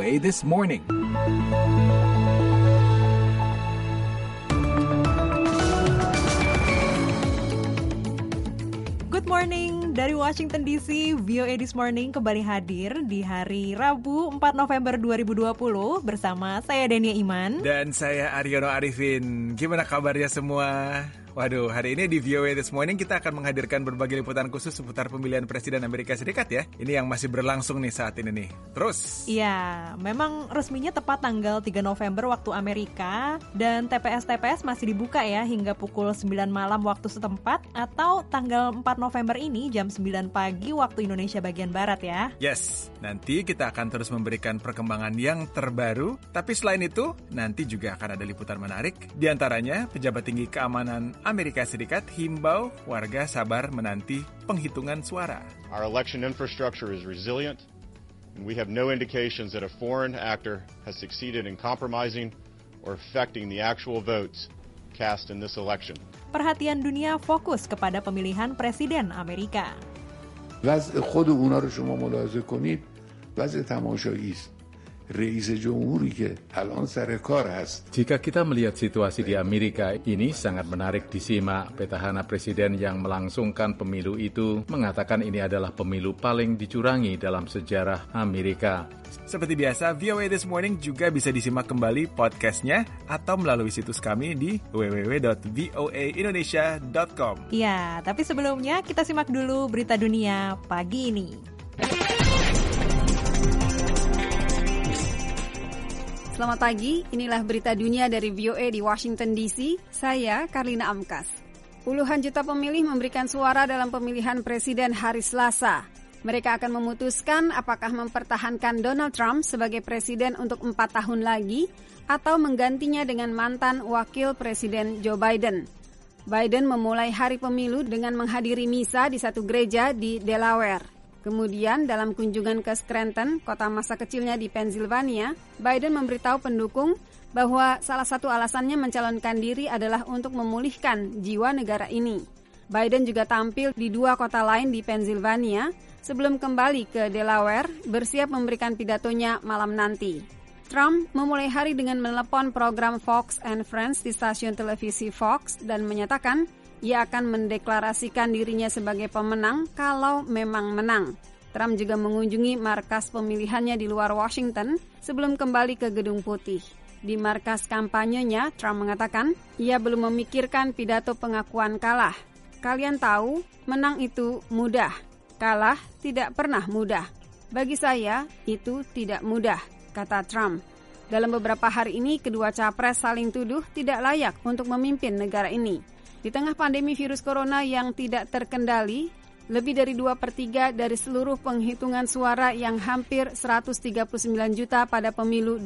VOA This Morning. Good morning dari Washington DC. VOA This Morning kembali hadir di hari Rabu 4 November 2020 bersama saya Dania Iman dan saya Aryono Arifin. Gimana kabarnya semua? Waduh, hari ini di VOA This Morning kita akan menghadirkan berbagai liputan khusus seputar pemilihan Presiden Amerika Serikat ya. Ini yang masih berlangsung nih saat ini nih. Terus? Iya, memang resminya tepat tanggal 3 November waktu Amerika dan TPS-TPS masih dibuka ya hingga pukul 9 malam waktu setempat atau tanggal 4 November ini jam 9 pagi waktu Indonesia bagian Barat ya. Yes, nanti kita akan terus memberikan perkembangan yang terbaru. Tapi selain itu, nanti juga akan ada liputan menarik. Di antaranya, pejabat tinggi keamanan Amerika Serikat himbau warga sabar menanti penghitungan suara. Our election infrastructure is resilient, and we have no indications that a foreign actor has succeeded in compromising or affecting the actual votes cast in this election. Perhatian dunia fokus kepada pemilihan Presiden Amerika. وضع خود اونا رو شما ملاحظه کنید وضع تماشایی است. رئیس جمهوری که الان سر کار هست. Jika kita melihat situasi di Amerika ini sangat menarik disimak. Petahana presiden yang melangsungkan pemilu itu mengatakan ini adalah pemilu paling dicurangi dalam sejarah Amerika. Seperti biasa, VOA This Morning juga bisa disimak kembali podcastnya atau melalui situs kami di www.voaindonesia.com. Ya, tapi sebelumnya kita simak dulu berita dunia pagi ini. Selamat pagi, inilah berita dunia dari VOA di Washington DC. Saya Karlina Amkas. Puluhan juta pemilih memberikan suara dalam pemilihan presiden hari Selasa. Mereka akan memutuskan apakah mempertahankan Donald Trump sebagai presiden untuk 4 tahun lagi atau menggantinya dengan mantan wakil presiden Joe Biden. Biden memulai hari pemilu dengan menghadiri misa di satu gereja di Delaware. Kemudian dalam kunjungan ke Scranton, kota masa kecilnya di Pennsylvania, Biden memberitahu pendukung bahwa salah satu alasannya mencalonkan diri adalah untuk memulihkan jiwa negara ini. Biden juga tampil di 2 kota lain di Pennsylvania sebelum kembali ke Delaware bersiap memberikan pidatonya malam nanti. Trump memulai hari dengan menelepon program Fox and Friends di stasiun televisi Fox dan menyatakan ia akan mendeklarasikan dirinya sebagai pemenang kalau memang menang. Trump juga mengunjungi markas pemilihannya di luar Washington sebelum kembali ke Gedung Putih. Di markas kampanyenya, Trump mengatakan ia belum memikirkan pidato pengakuan kalah. Kalian tahu, menang itu mudah. Kalah tidak pernah mudah. Bagi saya, itu tidak mudah, kata Trump. Dalam beberapa hari ini, kedua capres saling tuduh tidak layak untuk memimpin negara ini. Di tengah pandemi virus corona yang tidak terkendali, lebih dari 2/3 dari seluruh penghitungan suara yang hampir 139 juta pada pemilu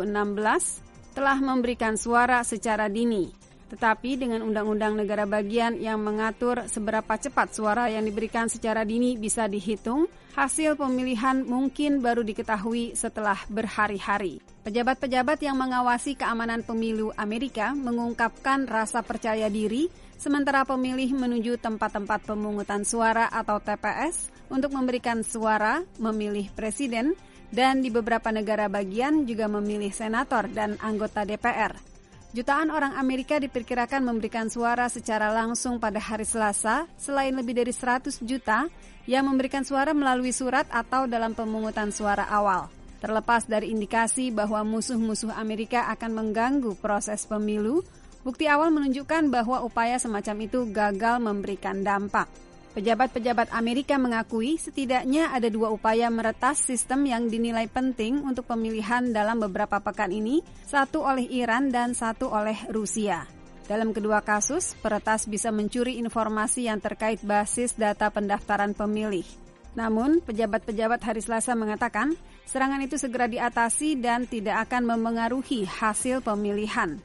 2016 telah memberikan suara secara dini. Tetapi dengan undang-undang negara bagian yang mengatur seberapa cepat suara yang diberikan secara dini bisa dihitung, hasil pemilihan mungkin baru diketahui setelah berhari-hari. Pejabat-pejabat yang mengawasi keamanan pemilu Amerika mengungkapkan rasa percaya diri sementara pemilih menuju tempat-tempat pemungutan suara atau TPS untuk memberikan suara, memilih presiden, dan di beberapa negara bagian juga memilih senator dan anggota DPR. Jutaan orang Amerika diperkirakan memberikan suara secara langsung pada hari Selasa, selain lebih dari 100 juta yang memberikan suara melalui surat atau dalam pemungutan suara awal. Terlepas dari indikasi bahwa musuh-musuh Amerika akan mengganggu proses pemilu, bukti awal menunjukkan bahwa upaya semacam itu gagal memberikan dampak. Pejabat-pejabat Amerika mengakui setidaknya ada 2 upaya meretas sistem yang dinilai penting untuk pemilihan dalam beberapa pekan ini, satu oleh Iran dan satu oleh Rusia. Dalam kedua kasus, peretas bisa mencuri informasi yang terkait basis data pendaftaran pemilih. Namun, pejabat-pejabat hari Selasa mengatakan serangan itu segera diatasi dan tidak akan memengaruhi hasil pemilihan.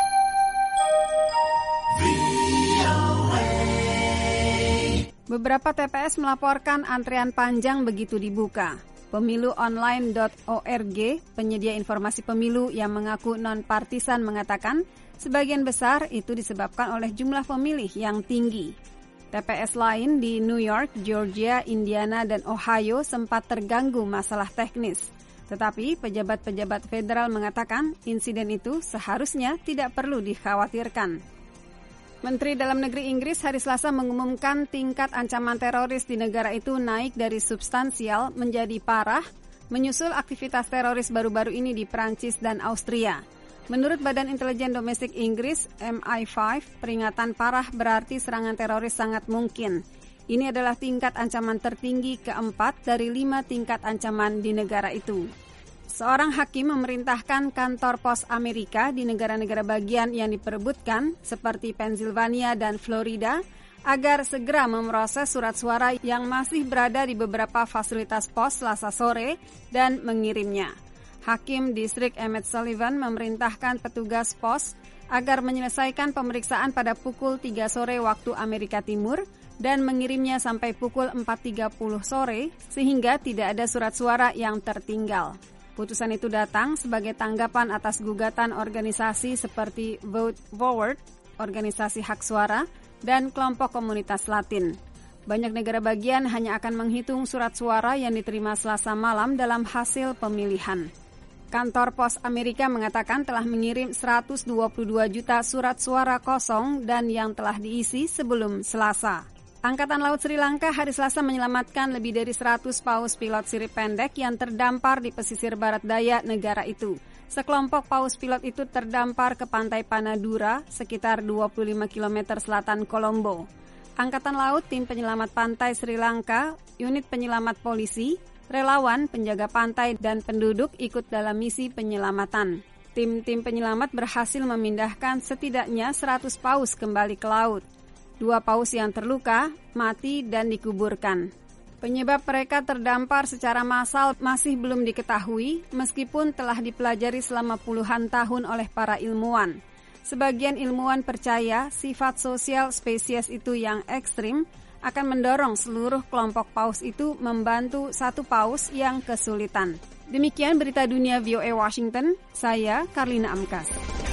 Beberapa TPS melaporkan antrean panjang begitu dibuka. Pemiluonline.org, penyedia informasi pemilu yang mengaku non-partisan mengatakan sebagian besar itu disebabkan oleh jumlah pemilih yang tinggi. TPS lain di New York, Georgia, Indiana, dan Ohio sempat terganggu masalah teknis. Tetapi pejabat-pejabat federal mengatakan insiden itu seharusnya tidak perlu dikhawatirkan. Menteri Dalam Negeri Inggris hari Selasa mengumumkan tingkat ancaman teroris di negara itu naik dari substansial menjadi parah, menyusul aktivitas teroris baru-baru ini di Prancis dan Austria. Menurut Badan Intelijen Domestik Inggris, MI5, peringatan parah berarti serangan teroris sangat mungkin. Ini adalah tingkat ancaman tertinggi keempat dari 5 tingkat ancaman di negara itu. Seorang hakim memerintahkan kantor pos Amerika di negara-negara bagian yang diperebutkan, seperti Pennsylvania dan Florida, agar segera memproses surat suara yang masih berada di beberapa fasilitas pos Selasa sore dan mengirimnya. Hakim Distrik Emmett Sullivan memerintahkan petugas pos agar menyelesaikan pemeriksaan pada pukul 3 sore waktu Amerika Timur dan mengirimnya sampai pukul 4.30 sore sehingga tidak ada surat suara yang tertinggal. Putusan itu datang sebagai tanggapan atas gugatan organisasi seperti Vote Forward, organisasi hak suara, dan kelompok komunitas Latin. Banyak negara bagian hanya akan menghitung surat suara yang diterima Selasa malam dalam hasil pemilihan. Kantor pos Amerika mengatakan telah mengirim 122 juta surat suara kosong dan yang telah diisi sebelum Selasa. Angkatan Laut Sri Lanka hari Selasa menyelamatkan lebih dari 100 paus pilot sirip pendek yang terdampar di pesisir barat daya negara itu. Sekelompok paus pilot itu terdampar ke pantai Panadura, sekitar 25 km selatan Colombo. Angkatan Laut, tim penyelamat pantai Sri Lanka, unit penyelamat polisi, relawan, penjaga pantai, dan penduduk ikut dalam misi penyelamatan. Tim-tim penyelamat berhasil memindahkan setidaknya 100 paus kembali ke laut. 2 paus yang terluka, mati, dan dikuburkan. Penyebab mereka terdampar secara massal masih belum diketahui, meskipun telah dipelajari selama puluhan tahun oleh para ilmuwan. Sebagian ilmuwan percaya sifat sosial spesies itu yang ekstrim akan mendorong seluruh kelompok paus itu membantu satu paus yang kesulitan. Demikian berita dunia VOA Washington, saya Karlina Amkas.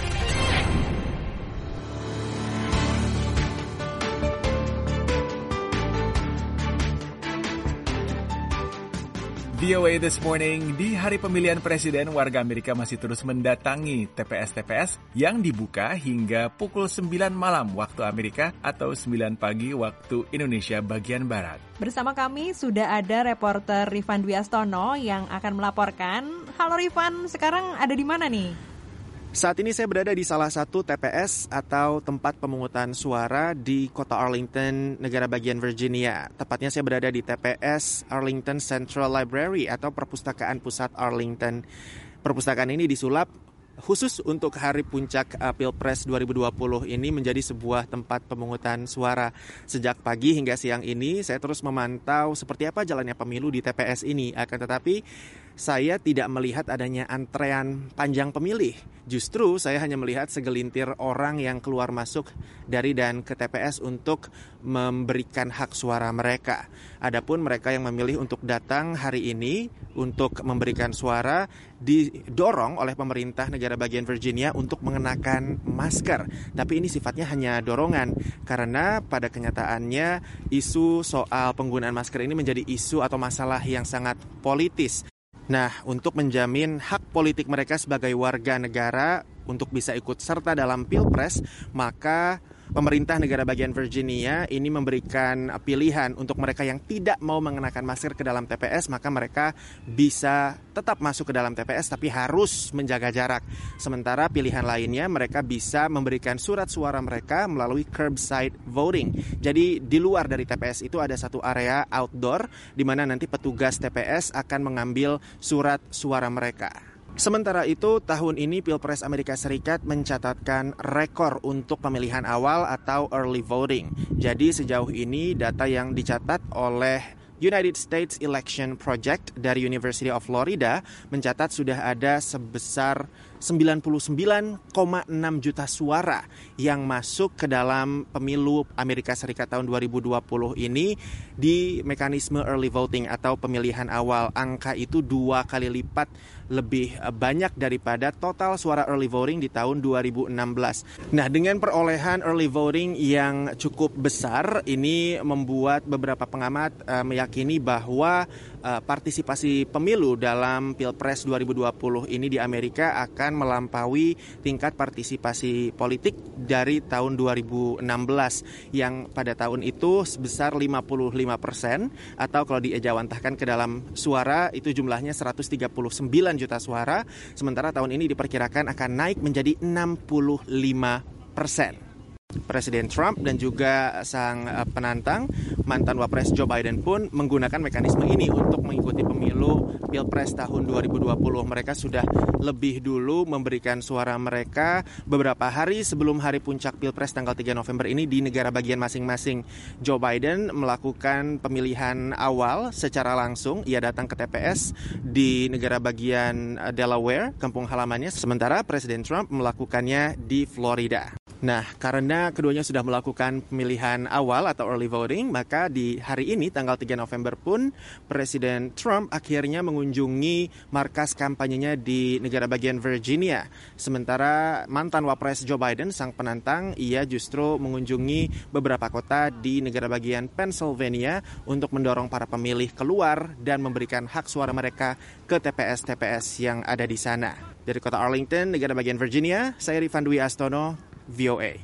VOA This Morning, di hari pemilihan presiden, warga Amerika masih terus mendatangi TPS-TPS yang dibuka hingga pukul 9 malam waktu Amerika atau 9 pagi waktu Indonesia bagian Barat. Bersama kami sudah ada reporter Rifan Dwi Astono yang akan melaporkan. Halo Rifan, sekarang ada di mana nih? Saat ini saya berada di salah satu TPS atau tempat pemungutan suara di kota Arlington, negara bagian Virginia. Tepatnya saya berada di TPS Arlington Central Library atau Perpustakaan Pusat Arlington. Perpustakaan ini disulap khusus untuk hari puncak Pilpres 2020 ini menjadi sebuah tempat pemungutan suara. Sejak pagi hingga siang ini saya terus memantau seperti apa jalannya pemilu di TPS ini. Akan tetapi saya tidak melihat adanya antrean panjang pemilih. Justru saya hanya melihat segelintir orang yang keluar masuk dari dan ke TPS untuk memberikan hak suara mereka. Adapun mereka yang memilih untuk datang hari ini untuk memberikan suara didorong oleh pemerintah negara bagian Virginia untuk mengenakan masker. Tapi ini sifatnya hanya dorongan karena pada kenyataannya isu soal penggunaan masker ini menjadi isu atau masalah yang sangat politis. Nah, untuk menjamin hak politik mereka sebagai warga negara untuk bisa ikut serta dalam Pilpres, maka pemerintah negara bagian Virginia ini memberikan pilihan untuk mereka yang tidak mau mengenakan masker ke dalam TPS, maka mereka bisa tetap masuk ke dalam TPS tapi harus menjaga jarak. Sementara pilihan lainnya mereka bisa memberikan surat suara mereka melalui curbside voting. Jadi di luar dari TPS itu ada satu area outdoor di mana nanti petugas TPS akan mengambil surat suara mereka. Sementara itu, tahun ini Pilpres Amerika Serikat mencatatkan rekor untuk pemilihan awal atau early voting. Jadi sejauh ini data yang dicatat oleh United States Election Project dari University of Florida mencatat sudah ada sebesar 99,6 juta suara yang masuk ke dalam pemilu Amerika Serikat tahun 2020 ini di mekanisme early voting atau pemilihan awal. Angka itu 2 kali lipat lebih banyak daripada total suara early voting di tahun 2016. Nah, dengan perolehan early voting yang cukup besar, ini membuat beberapa pengamat meyakini bahwa partisipasi pemilu dalam Pilpres 2020 ini di Amerika akan melampaui tingkat partisipasi politik dari tahun 2016 yang pada tahun itu sebesar 55% atau kalau diejawantahkan ke dalam suara itu jumlahnya 139 juta suara, sementara tahun ini diperkirakan akan naik menjadi 65%. Presiden Trump dan juga sang penantang, mantan Wapres Joe Biden pun menggunakan mekanisme ini untuk mengikuti pemilu Pilpres tahun 2020. Mereka sudah lebih dulu memberikan suara mereka beberapa hari sebelum hari puncak Pilpres tanggal 3 November ini di negara bagian masing-masing. Joe Biden melakukan pemilihan awal secara langsung. Ia datang ke TPS di negara bagian Delaware, kampung halamannya, sementara Presiden Trump melakukannya di Florida. Nah, karena keduanya sudah melakukan pemilihan awal atau early voting, maka di hari ini, tanggal 3 November pun, Presiden Trump akhirnya mengunjungi markas kampanyenya di negara bagian Virginia. Sementara mantan Wapres Joe Biden, sang penantang, ia justru mengunjungi beberapa kota di negara bagian Pennsylvania untuk mendorong para pemilih keluar dan memberikan hak suara mereka ke TPS-TPS yang ada di sana. Dari kota Arlington, negara bagian Virginia, saya Rifan Dwi Astono, VOA.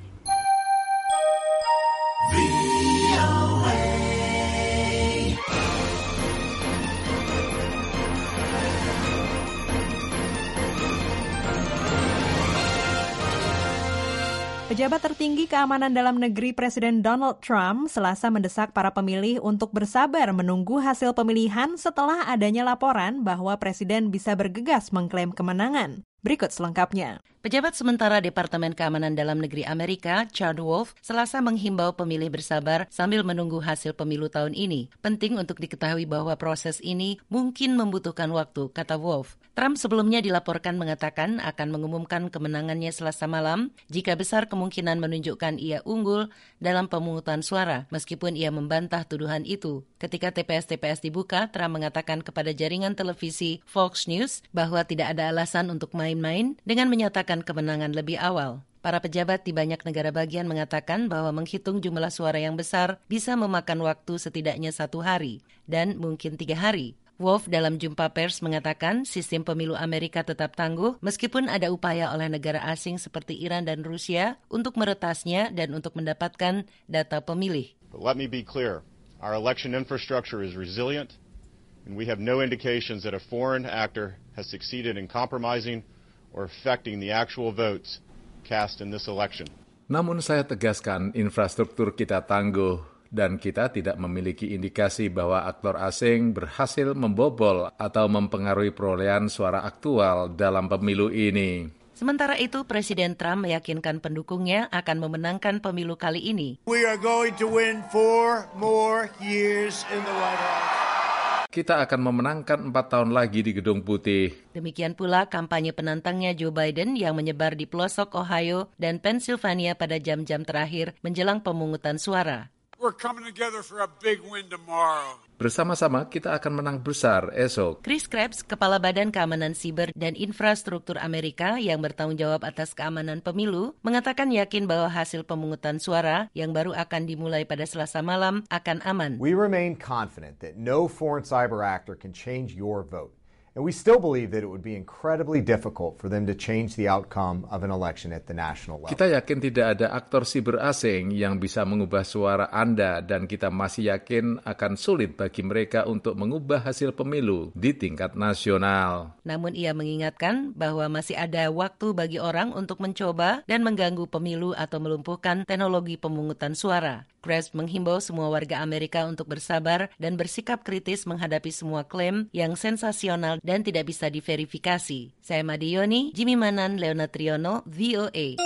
Pejabat tertinggi keamanan dalam negeri Presiden Donald Trump Selasa mendesak para pemilih untuk bersabar menunggu hasil pemilihan setelah adanya laporan bahwa Presiden bisa bergegas mengklaim kemenangan. Berikut selengkapnya. Pejabat sementara Departemen Keamanan Dalam Negeri Amerika, Chad Wolf, Selasa menghimbau pemilih bersabar sambil menunggu hasil pemilu tahun ini. Penting untuk diketahui bahwa proses ini mungkin membutuhkan waktu, kata Wolf. Trump sebelumnya dilaporkan mengatakan akan mengumumkan kemenangannya Selasa malam jika besar kemungkinan menunjukkan ia unggul dalam pemungutan suara, meskipun ia membantah tuduhan itu. Ketika TPS-TPS dibuka, Trump mengatakan kepada jaringan televisi Fox News bahwa tidak ada alasan untuk main-main dengan menyatakan kemenangan lebih awal. Para pejabat di banyak negara bagian mengatakan bahwa menghitung jumlah suara yang besar bisa memakan waktu setidaknya 1 hari dan mungkin 3 hari. Wolf dalam jumpa pers mengatakan sistem pemilu Amerika tetap tangguh meskipun ada upaya oleh negara asing seperti Iran dan Rusia untuk meretasnya dan untuk mendapatkan data pemilih. But let me be clear, our election infrastructure is resilient and we have no indications that a foreign actor has succeeded in compromising or affecting the actual votes cast in this election. Namun saya tegaskan infrastruktur kita tangguh dan kita tidak memiliki indikasi bahwa aktor asing berhasil membobol atau mempengaruhi perolehan suara aktual dalam pemilu ini. Sementara itu, Presiden Trump meyakinkan pendukungnya akan memenangkan pemilu kali ini. We are going to win 4 more years in the White House. Kita akan memenangkan 4 tahun lagi di Gedung Putih. Demikian pula kampanye penantangnya Joe Biden yang menyebar di pelosok Ohio dan Pennsylvania pada jam-jam terakhir menjelang pemungutan suara. We're coming together for a big win tomorrow. Bersama-sama kita akan menang besar esok. Chris Krebs, Kepala Badan Keamanan Siber dan Infrastruktur Amerika yang bertanggung jawab atas keamanan pemilu, mengatakan yakin bahwa hasil pemungutan suara yang baru akan dimulai pada Selasa malam akan aman. We remain confident that no foreign cyber actor can change your vote. And we still believe that it would be incredibly difficult for them to change the outcome of an election at the national level. Kita yakin tidak ada aktor siber asing yang bisa mengubah suara Anda dan kita masih yakin akan sulit bagi mereka untuk mengubah hasil pemilu di tingkat nasional. Namun ia mengingatkan bahwa masih ada waktu bagi orang untuk mencoba dan mengganggu pemilu atau melumpuhkan teknologi pemungutan suara. Krebs menghimbau semua warga Amerika untuk bersabar dan bersikap kritis menghadapi semua klaim yang sensasional dan tidak bisa diverifikasi. Saya Madioni, Jimmy Manan, Leona Triono, VOA.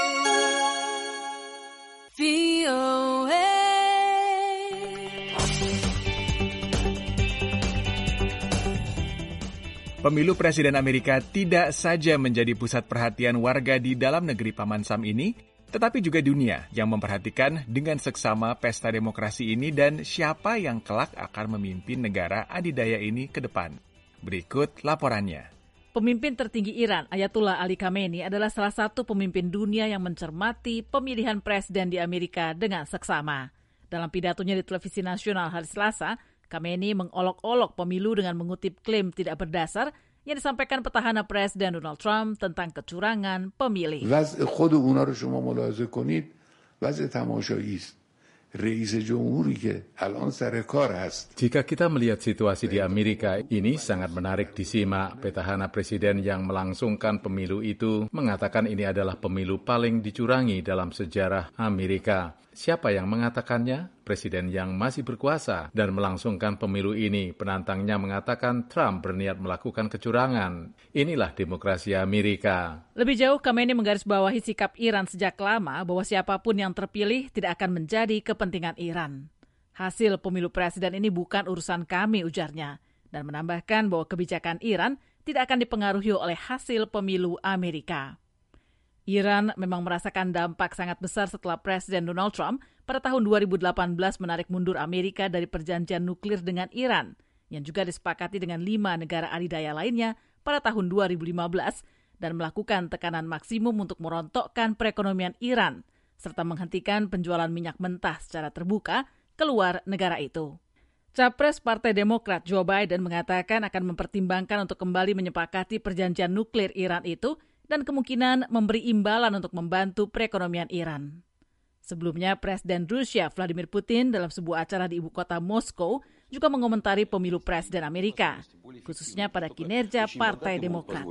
VOA. Pemilu Presiden Amerika tidak saja menjadi pusat perhatian warga di dalam negeri Paman Sam ini, tetapi juga dunia yang memperhatikan dengan seksama pesta demokrasi ini dan siapa yang kelak akan memimpin negara adidaya ini ke depan. Berikut laporannya. Pemimpin tertinggi Iran, Ayatollah Ali Khamenei, adalah salah satu pemimpin dunia yang mencermati pemilihan presiden di Amerika dengan seksama. Dalam pidatonya di televisi nasional hari Selasa, Khamenei mengolok-olok pemilu dengan mengutip klaim tidak berdasar yang disampaikan petahana Presiden Donald Trump tentang kecurangan pemilih. وضع خود اونا رو شما ملاحظه کنید وضع تماشایی است. رئیس جمهوری که الان سر کار هست. Jika kita melihat situasi di Amerika, ini sangat menarik disimak. Petahana presiden yang melangsungkan pemilu itu mengatakan ini adalah pemilu paling dicurangi dalam sejarah Amerika. Siapa yang mengatakannya? Presiden yang masih berkuasa dan melangsungkan pemilu ini. Penantangnya mengatakan Trump berniat melakukan kecurangan. Inilah demokrasi Amerika. Lebih jauh, Khamenei menggarisbawahi sikap Iran sejak lama bahwa siapapun yang terpilih tidak akan menjadi kepentingan Iran. Hasil pemilu presiden ini bukan urusan kami, ujarnya, dan menambahkan bahwa kebijakan Iran tidak akan dipengaruhi oleh hasil pemilu Amerika. Iran memang merasakan dampak sangat besar setelah Presiden Donald Trump pada tahun 2018 menarik mundur Amerika dari perjanjian nuklir dengan Iran, yang juga disepakati dengan 5 negara adidaya lainnya pada tahun 2015, dan melakukan tekanan maksimum untuk merontokkan perekonomian Iran, serta menghentikan penjualan minyak mentah secara terbuka keluar negara itu. Capres Partai Demokrat Joe Biden mengatakan akan mempertimbangkan untuk kembali menyepakati perjanjian nuklir Iran itu dan kemungkinan memberi imbalan untuk membantu perekonomian Iran. Sebelumnya, Presiden Rusia Vladimir Putin dalam sebuah acara di ibu kota Moskow juga mengomentari pemilu Presiden Amerika, khususnya pada kinerja Partai Demokrat.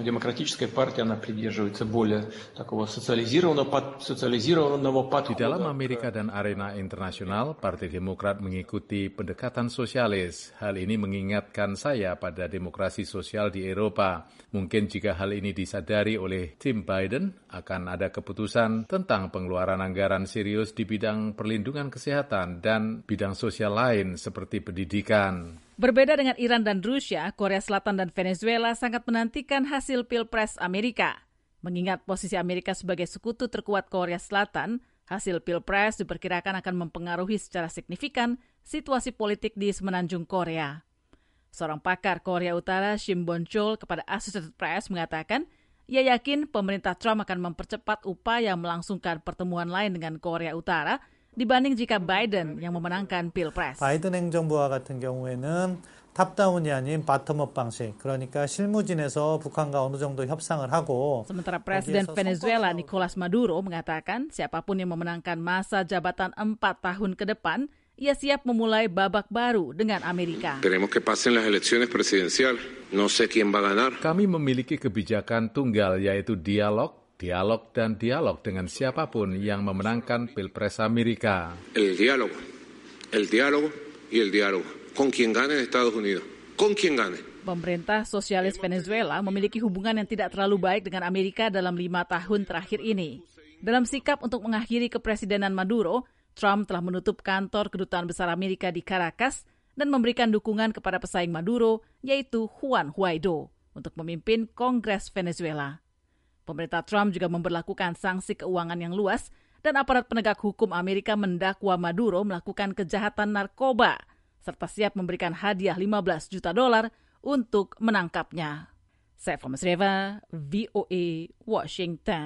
Di dalam Amerika dan arena internasional, Partai Demokrat mengikuti pendekatan sosialis. Hal ini mengingatkan saya pada demokrasi sosial di Eropa. Mungkin jika hal ini disadari oleh tim Biden, akan ada keputusan tentang pengeluaran anggaran serius di bidang perlindungan kesehatan dan bidang sosial lain seperti pendidikan. Berbeda dengan Iran dan Rusia, Korea Selatan dan Venezuela sangat menantikan hasil Pilpres Amerika. Mengingat posisi Amerika sebagai sekutu terkuat Korea Selatan, hasil Pilpres diperkirakan akan mempengaruhi secara signifikan situasi politik di semenanjung Korea. Seorang pakar Korea Utara, Shim Bon-chol, kepada Associated Press mengatakan, ia yakin pemerintah Trump akan mempercepat upaya melangsungkan pertemuan lain dengan Korea Utara dibanding jika Biden yang memenangkan Pilpres. 바이든 행정부와 같은 경우에는 탑다운이 아닌 바텀업 방식, 그러니까 실무진에서 북한과 어느 정도 협상을 하고. Sementara Presiden Venezuela Nicolas Maduro mengatakan siapapun yang memenangkan masa jabatan 4 tahun ke depan, ia siap memulai babak baru dengan Amerika. Queremos que pasen las elecciones presidenciales. No sé quién va a ganar. Kami memiliki kebijakan tunggal, yaitu dialog dengan siapapun yang memenangkan Pilpres Amerika. El diálogo y el diálogo. Con quien gane en Estados Unidos. Con quien gane. Pemerintah sosialis Venezuela memiliki hubungan yang tidak terlalu baik dengan Amerika dalam 5 tahun terakhir ini. Dalam sikap untuk mengakhiri kepresidenan Maduro, Trump telah menutup kantor kedutaan besar Amerika di Caracas dan memberikan dukungan kepada pesaing Maduro, yaitu Juan Guaido, untuk memimpin Kongres Venezuela. Pemerintah Trump juga memberlakukan sanksi keuangan yang luas dan aparat penegak hukum Amerika mendakwa Maduro melakukan kejahatan narkoba serta siap memberikan hadiah $15 juta untuk menangkapnya. Saya Thomas Reva, VOA, Washington.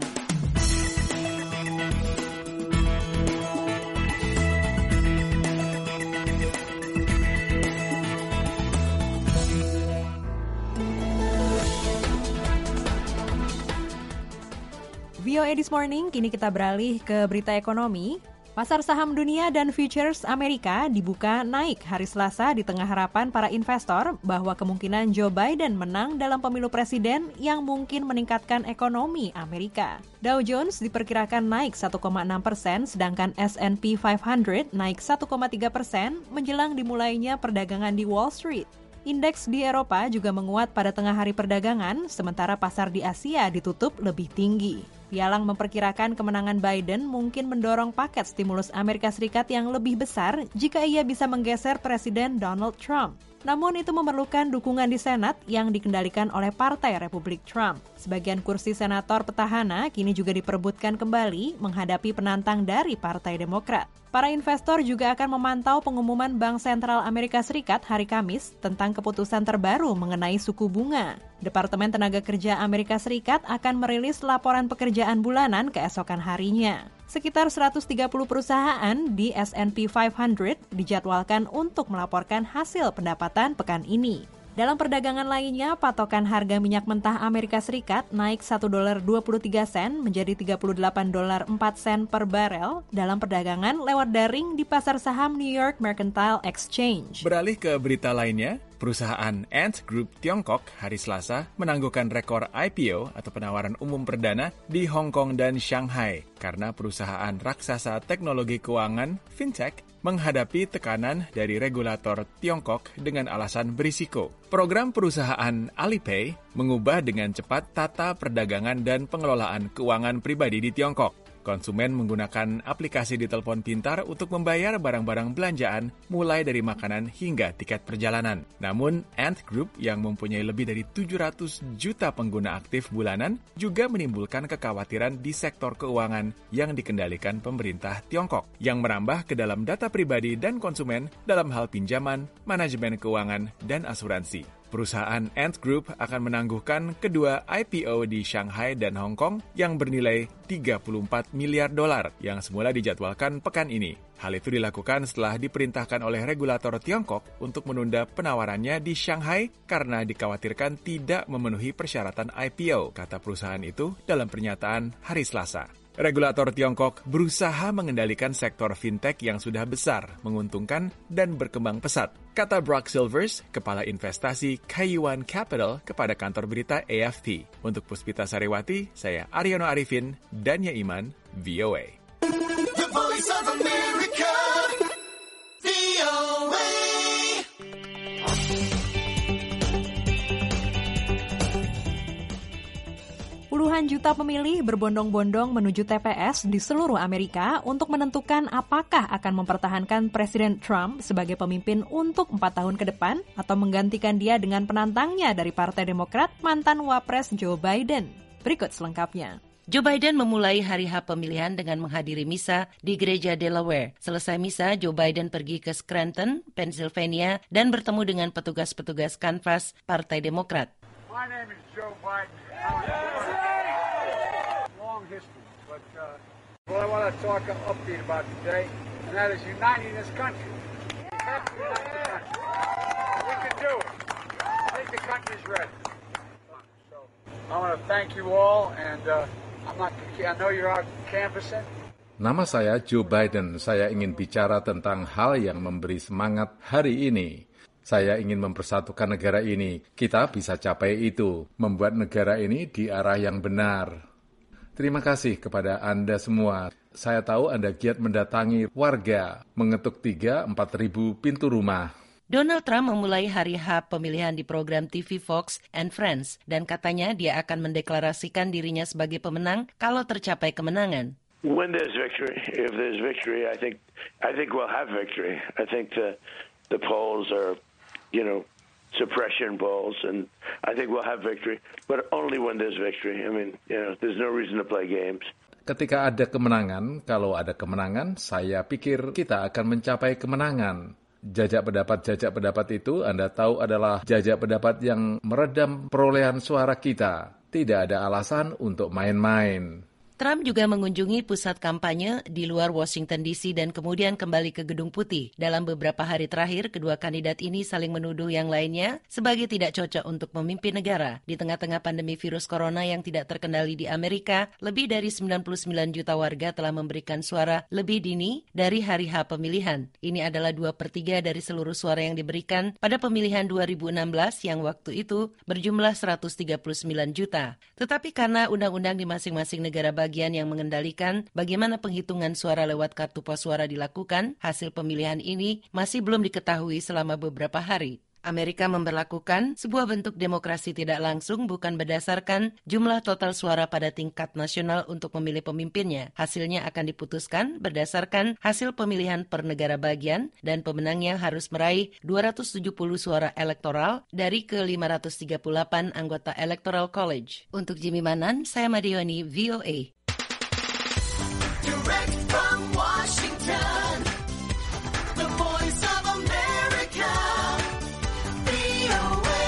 VOA This Morning, kini kita beralih ke berita ekonomi. Pasar saham dunia dan futures Amerika dibuka naik hari Selasa di tengah harapan para investor bahwa kemungkinan Joe Biden menang dalam pemilu presiden yang mungkin meningkatkan ekonomi Amerika. Dow Jones diperkirakan naik 1,6%, sedangkan S&P 500 naik 1,3% menjelang dimulainya perdagangan di Wall Street. Indeks di Eropa juga menguat pada tengah hari perdagangan, sementara pasar di Asia ditutup lebih tinggi. Pialang memperkirakan kemenangan Biden mungkin mendorong paket stimulus Amerika Serikat yang lebih besar jika ia bisa menggeser Presiden Donald Trump. Namun itu memerlukan dukungan di Senat yang dikendalikan oleh Partai Republik Trump. Sebagian kursi senator petahana kini juga diperebutkan kembali menghadapi penantang dari Partai Demokrat. Para investor juga akan memantau pengumuman Bank Sentral Amerika Serikat hari Kamis tentang keputusan terbaru mengenai suku bunga. Departemen Tenaga Kerja Amerika Serikat akan merilis laporan pekerjaan bulanan keesokan harinya. Sekitar 130 perusahaan di S&P 500 dijadwalkan untuk melaporkan hasil pendapatan pekan ini. Dalam perdagangan lainnya, patokan harga minyak mentah Amerika Serikat naik $1.23 menjadi $38.04 per barel dalam perdagangan lewat daring di pasar saham New York Mercantile Exchange. Beralih ke berita lainnya, perusahaan Ant Group Tiongkok hari Selasa menangguhkan rekor IPO atau penawaran umum perdana di Hong Kong dan Shanghai karena perusahaan raksasa teknologi keuangan fintech menghadapi tekanan dari regulator Tiongkok dengan alasan berisiko. Program perusahaan Alipay mengubah dengan cepat tata perdagangan dan pengelolaan keuangan pribadi di Tiongkok. Konsumen menggunakan aplikasi di telepon pintar untuk membayar barang-barang belanjaan mulai dari makanan hingga tiket perjalanan. Namun, Ant Group yang mempunyai lebih dari 700 juta pengguna aktif bulanan juga menimbulkan kekhawatiran di sektor keuangan yang dikendalikan pemerintah Tiongkok yang merambah ke dalam data pribadi dan konsumen dalam hal pinjaman, manajemen keuangan, dan asuransi. Perusahaan Ant Group akan menangguhkan kedua IPO di Shanghai dan Hong Kong yang bernilai $34 miliar yang semula dijadwalkan pekan ini. Hal itu dilakukan setelah diperintahkan oleh regulator Tiongkok untuk menunda penawarannya di Shanghai karena dikhawatirkan tidak memenuhi persyaratan IPO, kata perusahaan itu dalam pernyataan hari Selasa. Regulator Tiongkok berusaha mengendalikan sektor fintech yang sudah besar, menguntungkan, dan berkembang pesat, kata Brock Silvers, Kepala Investasi Kaiyuan Capital kepada kantor berita AFP. Untuk Puspita Sariwati, saya Aryono Arifin, Dania Iman, VOA. The Voice of America, VOA. Puluhan juta pemilih berbondong-bondong menuju TPS di seluruh Amerika untuk menentukan apakah akan mempertahankan Presiden Trump sebagai pemimpin untuk 4 tahun ke depan atau menggantikan dia dengan penantangnya dari Partai Demokrat, mantan Wapres Joe Biden. Berikut selengkapnya. Joe Biden memulai hari H pemilihan dengan menghadiri misa di gereja Delaware. Selesai misa, Joe Biden pergi ke Scranton, Pennsylvania, dan bertemu dengan petugas-petugas kanvas Partai Demokrat. My name is Joe Biden. Long history, but what I want to talk upbeat about today, and that is uniting this country. We have to unite the country. We can do it. I think the country's ready. So I want to thank you all, and I know you're out canvassing. Nama saya Joe Biden. Saya ingin bicara tentang hal yang memberi semangat hari ini. Saya ingin mempersatukan negara ini. Kita bisa capai itu, membuat negara ini di arah yang benar. Terima kasih kepada Anda semua. Saya tahu Anda giat mendatangi warga, mengetuk 3-4 ribu pintu rumah. Donald Trump memulai hari H pemilihan di program TV Fox and Friends, dan katanya dia akan mendeklarasikan dirinya sebagai pemenang kalau tercapai kemenangan. When there's victory, if there's victory, I think we'll have victory. I think the polls are suppression polls, and I think we'll have victory, but only when there's victory. I mean, there's no reason to play games. Ketika ada kemenangan, kalau ada kemenangan, saya pikir kita akan mencapai kemenangan. Jajak pendapat itu Anda tahu adalah jajak pendapat yang meredam perolehan suara kita. Tidak ada alasan untuk main-main. Trump juga mengunjungi pusat kampanye di luar Washington DC dan kemudian kembali ke Gedung Putih. Dalam beberapa hari terakhir, kedua kandidat ini saling menuduh yang lainnya sebagai tidak cocok untuk memimpin negara. Di tengah-tengah pandemi virus corona yang tidak terkendali di Amerika, lebih dari 99 juta warga telah memberikan suara lebih dini dari hari H pemilihan. Ini adalah 2/3 dari seluruh suara yang diberikan pada pemilihan 2016 yang waktu itu berjumlah 139 juta. Tetapi karena undang-undang di masing-masing negara bagian yang mengendalikan bagaimana penghitungan suara lewat kartu pos suara dilakukan, hasil pemilihan ini masih belum diketahui selama beberapa hari. Amerika memberlakukan sebuah bentuk demokrasi tidak langsung bukan berdasarkan jumlah total suara pada tingkat nasional untuk memilih pemimpinnya. Hasilnya akan diputuskan berdasarkan hasil pemilihan per negara bagian dan pemenangnya harus meraih 270 suara elektoral dari ke-538 anggota Electoral College. Untuk Jimmy Manan, saya Madioni, VOA. Direct from Washington, the voice of America, VOA.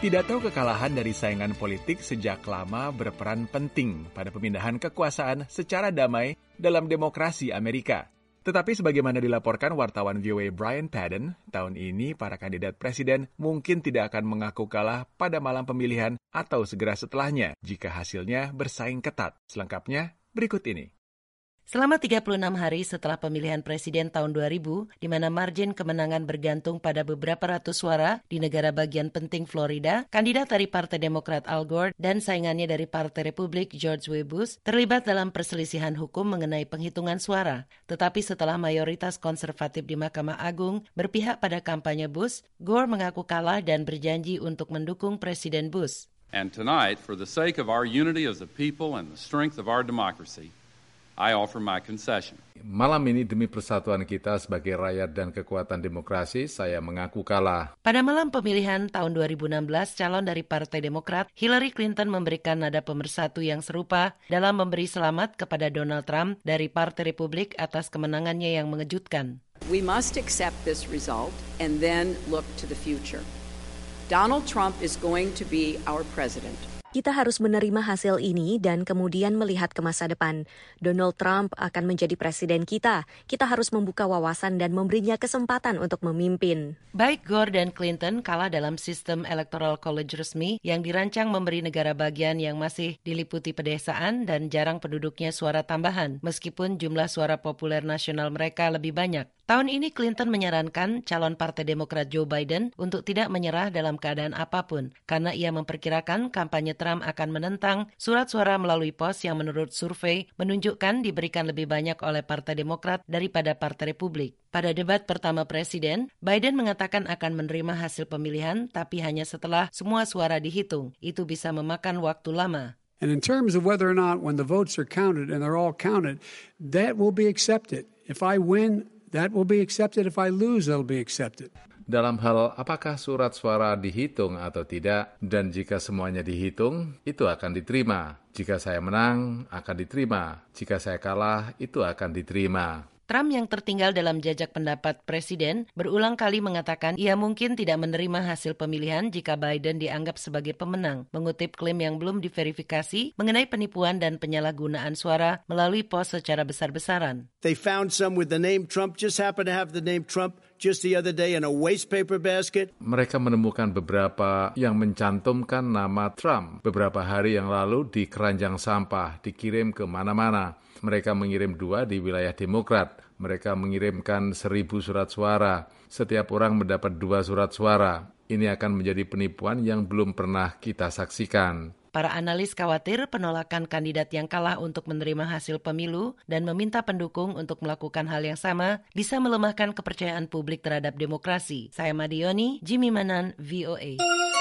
Pidato kekalahan dari saingan politik sejak lama berperan penting pada pemindahan kekuasaan secara damai dalam demokrasi Amerika. Tetapi sebagaimana dilaporkan wartawan VOA Brian Padden, tahun ini para kandidat presiden mungkin tidak akan mengaku kalah pada malam pemilihan atau segera setelahnya jika hasilnya bersaing ketat. Selengkapnya berikut ini. Selama 36 hari setelah pemilihan presiden tahun 2000, di mana margin kemenangan bergantung pada beberapa ratus suara di negara bagian penting Florida, kandidat dari Partai Demokrat Al Gore dan saingannya dari Partai Republik George W. Bush terlibat dalam perselisihan hukum mengenai penghitungan suara. Tetapi setelah mayoritas konservatif di Mahkamah Agung berpihak pada kampanye Bush, Gore mengaku kalah dan berjanji untuk mendukung Presiden Bush. And tonight, for the sake of our unity as a people and the strength of our democracy, I offer my concession. Malam ini demi persatuan kita sebagai rakyat dan kekuatan demokrasi, saya mengaku kalah. Pada malam pemilihan tahun 2016, calon dari Partai Demokrat, Hillary Clinton memberikan nada pemersatu yang serupa dalam memberi selamat kepada Donald Trump dari Partai Republik atas kemenangannya yang mengejutkan. We must accept this result and then look to the future. Donald Trump is going to be our president. Kita harus menerima hasil ini dan kemudian melihat ke masa depan. Donald Trump akan menjadi presiden kita. Kita harus membuka wawasan dan memberinya kesempatan untuk memimpin. Baik Gore dan Clinton kalah dalam sistem electoral college resmi yang dirancang memberi negara bagian yang masih diliputi pedesaan dan jarang penduduknya suara tambahan, meskipun jumlah suara populer nasional mereka lebih banyak. Tahun ini Clinton menyarankan calon Partai Demokrat Joe Biden untuk tidak menyerah dalam keadaan apapun, karena ia memperkirakan kampanye Trump akan menentang surat suara melalui pos yang menurut survei menunjukkan diberikan lebih banyak oleh Partai Demokrat daripada Partai Republik. Pada debat pertama Presiden, Biden mengatakan akan menerima hasil pemilihan, tapi hanya setelah semua suara dihitung. Itu bisa memakan waktu lama. And in terms of whether or not when the votes are counted and they're all counted, that will be accepted. If I win, that will be accepted. If I lose, that'll be accepted. Dalam hal apakah surat suara dihitung atau tidak, dan jika semuanya dihitung, itu akan diterima. Jika saya menang, akan diterima. Jika saya kalah, itu akan diterima. Trump yang tertinggal dalam jajak pendapat presiden berulang kali mengatakan ia mungkin tidak menerima hasil pemilihan jika Biden dianggap sebagai pemenang, mengutip klaim yang belum diverifikasi mengenai penipuan dan penyalahgunaan suara melalui pos secara besar-besaran. They found some with the name Trump, just happened to have the name Trump just the other day in a waste paper basket. Mereka menemukan beberapa yang mencantumkan nama Trump beberapa hari yang lalu di keranjang sampah, dikirim ke mana-mana. Mereka mengirim 2 di wilayah Demokrat. Mereka mengirimkan 1.000 surat suara. Setiap orang mendapat 2 surat suara. Ini akan menjadi penipuan yang belum pernah kita saksikan. Para analis khawatir penolakan kandidat yang kalah untuk menerima hasil pemilu dan meminta pendukung untuk melakukan hal yang sama bisa melemahkan kepercayaan publik terhadap demokrasi. Saya Madioni, Jimmy Manan, VOA.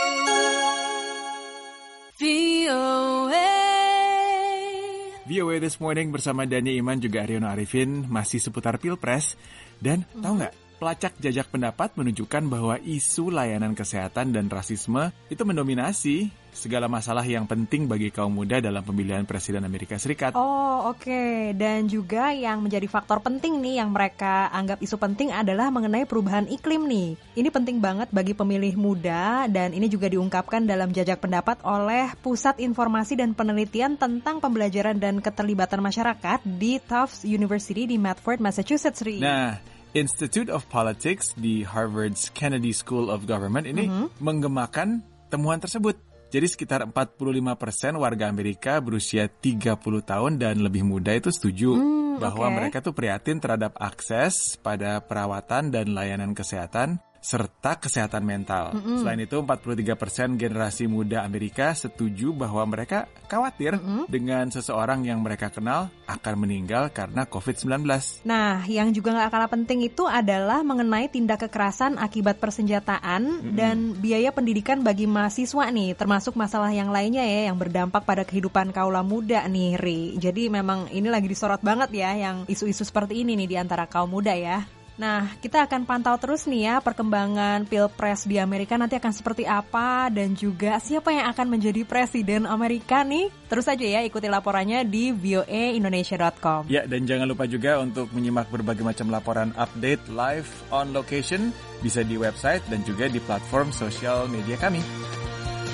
VOA This Morning bersama Dani Iman juga Aryono Arifin masih seputar Pilpres. Dan tahu nggak, pelacak jajak pendapat menunjukkan bahwa isu layanan kesehatan dan rasisme itu mendominasi segala masalah yang penting bagi kaum muda dalam pemilihan Presiden Amerika Serikat. Oh, oke. Dan juga yang menjadi faktor penting nih yang mereka anggap isu penting adalah mengenai perubahan iklim nih. Ini penting banget bagi pemilih muda dan ini juga diungkapkan dalam jajak pendapat oleh Pusat Informasi dan Penelitian tentang Pembelajaran dan Keterlibatan Masyarakat di Tufts University di Medford, Massachusetts. Nah, Institute of Politics di Harvard's Kennedy School of Government ini menggemakan temuan tersebut. Jadi sekitar 45% warga Amerika berusia 30 tahun dan lebih muda itu setuju bahwa mereka tuh prihatin terhadap akses pada perawatan dan layanan kesehatan serta kesehatan mental. Selain itu, 43% generasi muda Amerika setuju bahwa mereka khawatir dengan seseorang yang mereka kenal akan meninggal karena COVID-19. Nah, yang juga gak kalah penting itu adalah mengenai tindak kekerasan akibat persenjataan dan biaya pendidikan bagi mahasiswa nih, termasuk masalah yang lainnya ya yang berdampak pada kehidupan kaula muda nih, Ri. Jadi memang ini lagi disorot banget ya yang isu-isu seperti ini nih di antara kaum muda ya. Nah, kita akan pantau terus nih ya perkembangan Pilpres di Amerika nanti akan seperti apa dan juga siapa yang akan menjadi Presiden Amerika nih. Terus aja ya ikuti laporannya di voaindonesia.com. Ya, dan jangan lupa juga untuk menyimak berbagai macam laporan update live on location bisa di website dan juga di platform sosial media kami.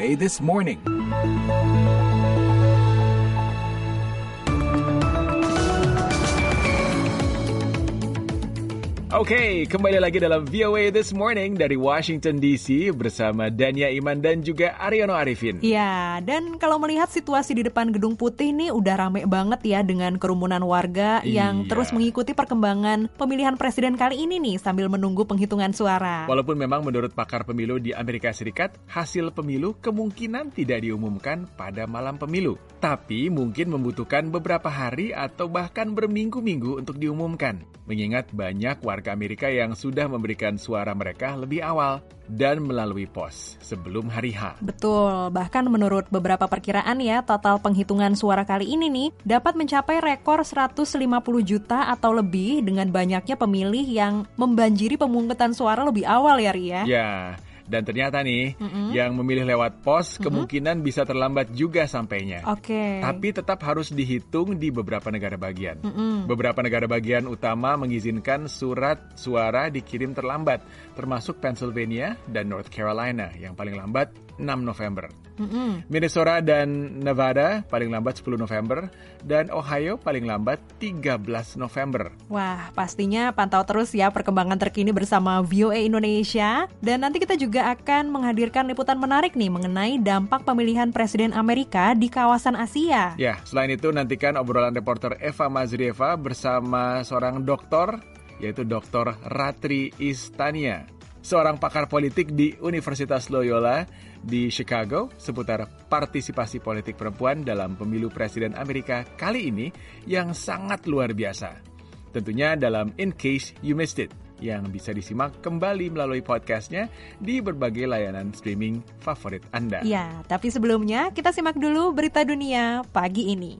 VOA This Morning. Oke, kembali lagi dalam VOA This Morning dari Washington DC bersama Dania Iman dan juga Aryono Arifin. Ya, dan kalau melihat situasi di depan Gedung Putih ini udah rame banget ya dengan kerumunan warga yang terus mengikuti perkembangan pemilihan presiden kali ini nih sambil menunggu penghitungan suara. Walaupun memang menurut pakar pemilu di Amerika Serikat, hasil pemilu kemungkinan tidak diumumkan pada malam pemilu. Tapi mungkin membutuhkan beberapa hari atau bahkan berminggu-minggu untuk diumumkan. Mengingat banyak warga Amerika yang sudah memberikan suara mereka lebih awal dan melalui pos sebelum hari H. Betul, bahkan menurut beberapa perkiraan ya, total penghitungan suara kali ini nih dapat mencapai rekor 150 juta atau lebih dengan banyaknya pemilih yang membanjiri pemungutan suara lebih awal ya, Ria. Ya. Dan ternyata nih, yang memilih lewat pos kemungkinan bisa terlambat juga sampainya. Oke. Tapi tetap harus dihitung di beberapa negara bagian. Beberapa negara bagian utama mengizinkan surat suara dikirim terlambat, termasuk Pennsylvania dan North Carolina yang paling lambat 6 November. Minnesota dan Nevada paling lambat 10 November dan Ohio paling lambat 13 November. Wah, pastinya pantau terus ya perkembangan terkini bersama VOA Indonesia. Dan nanti kita juga akan menghadirkan liputan menarik nih mengenai dampak pemilihan Presiden Amerika di kawasan Asia. Ya, selain itu nantikan obrolan reporter Eva Mazrieva bersama seorang dokter, yaitu Dr. Ratri Istania, seorang pakar politik di Universitas Loyola di Chicago seputar partisipasi politik perempuan dalam pemilu presiden Amerika kali ini yang sangat luar biasa. Tentunya dalam In Case You Missed It, yang bisa disimak kembali melalui podcastnya di berbagai layanan streaming favorit Anda. Ya, tapi sebelumnya kita simak dulu berita dunia pagi ini.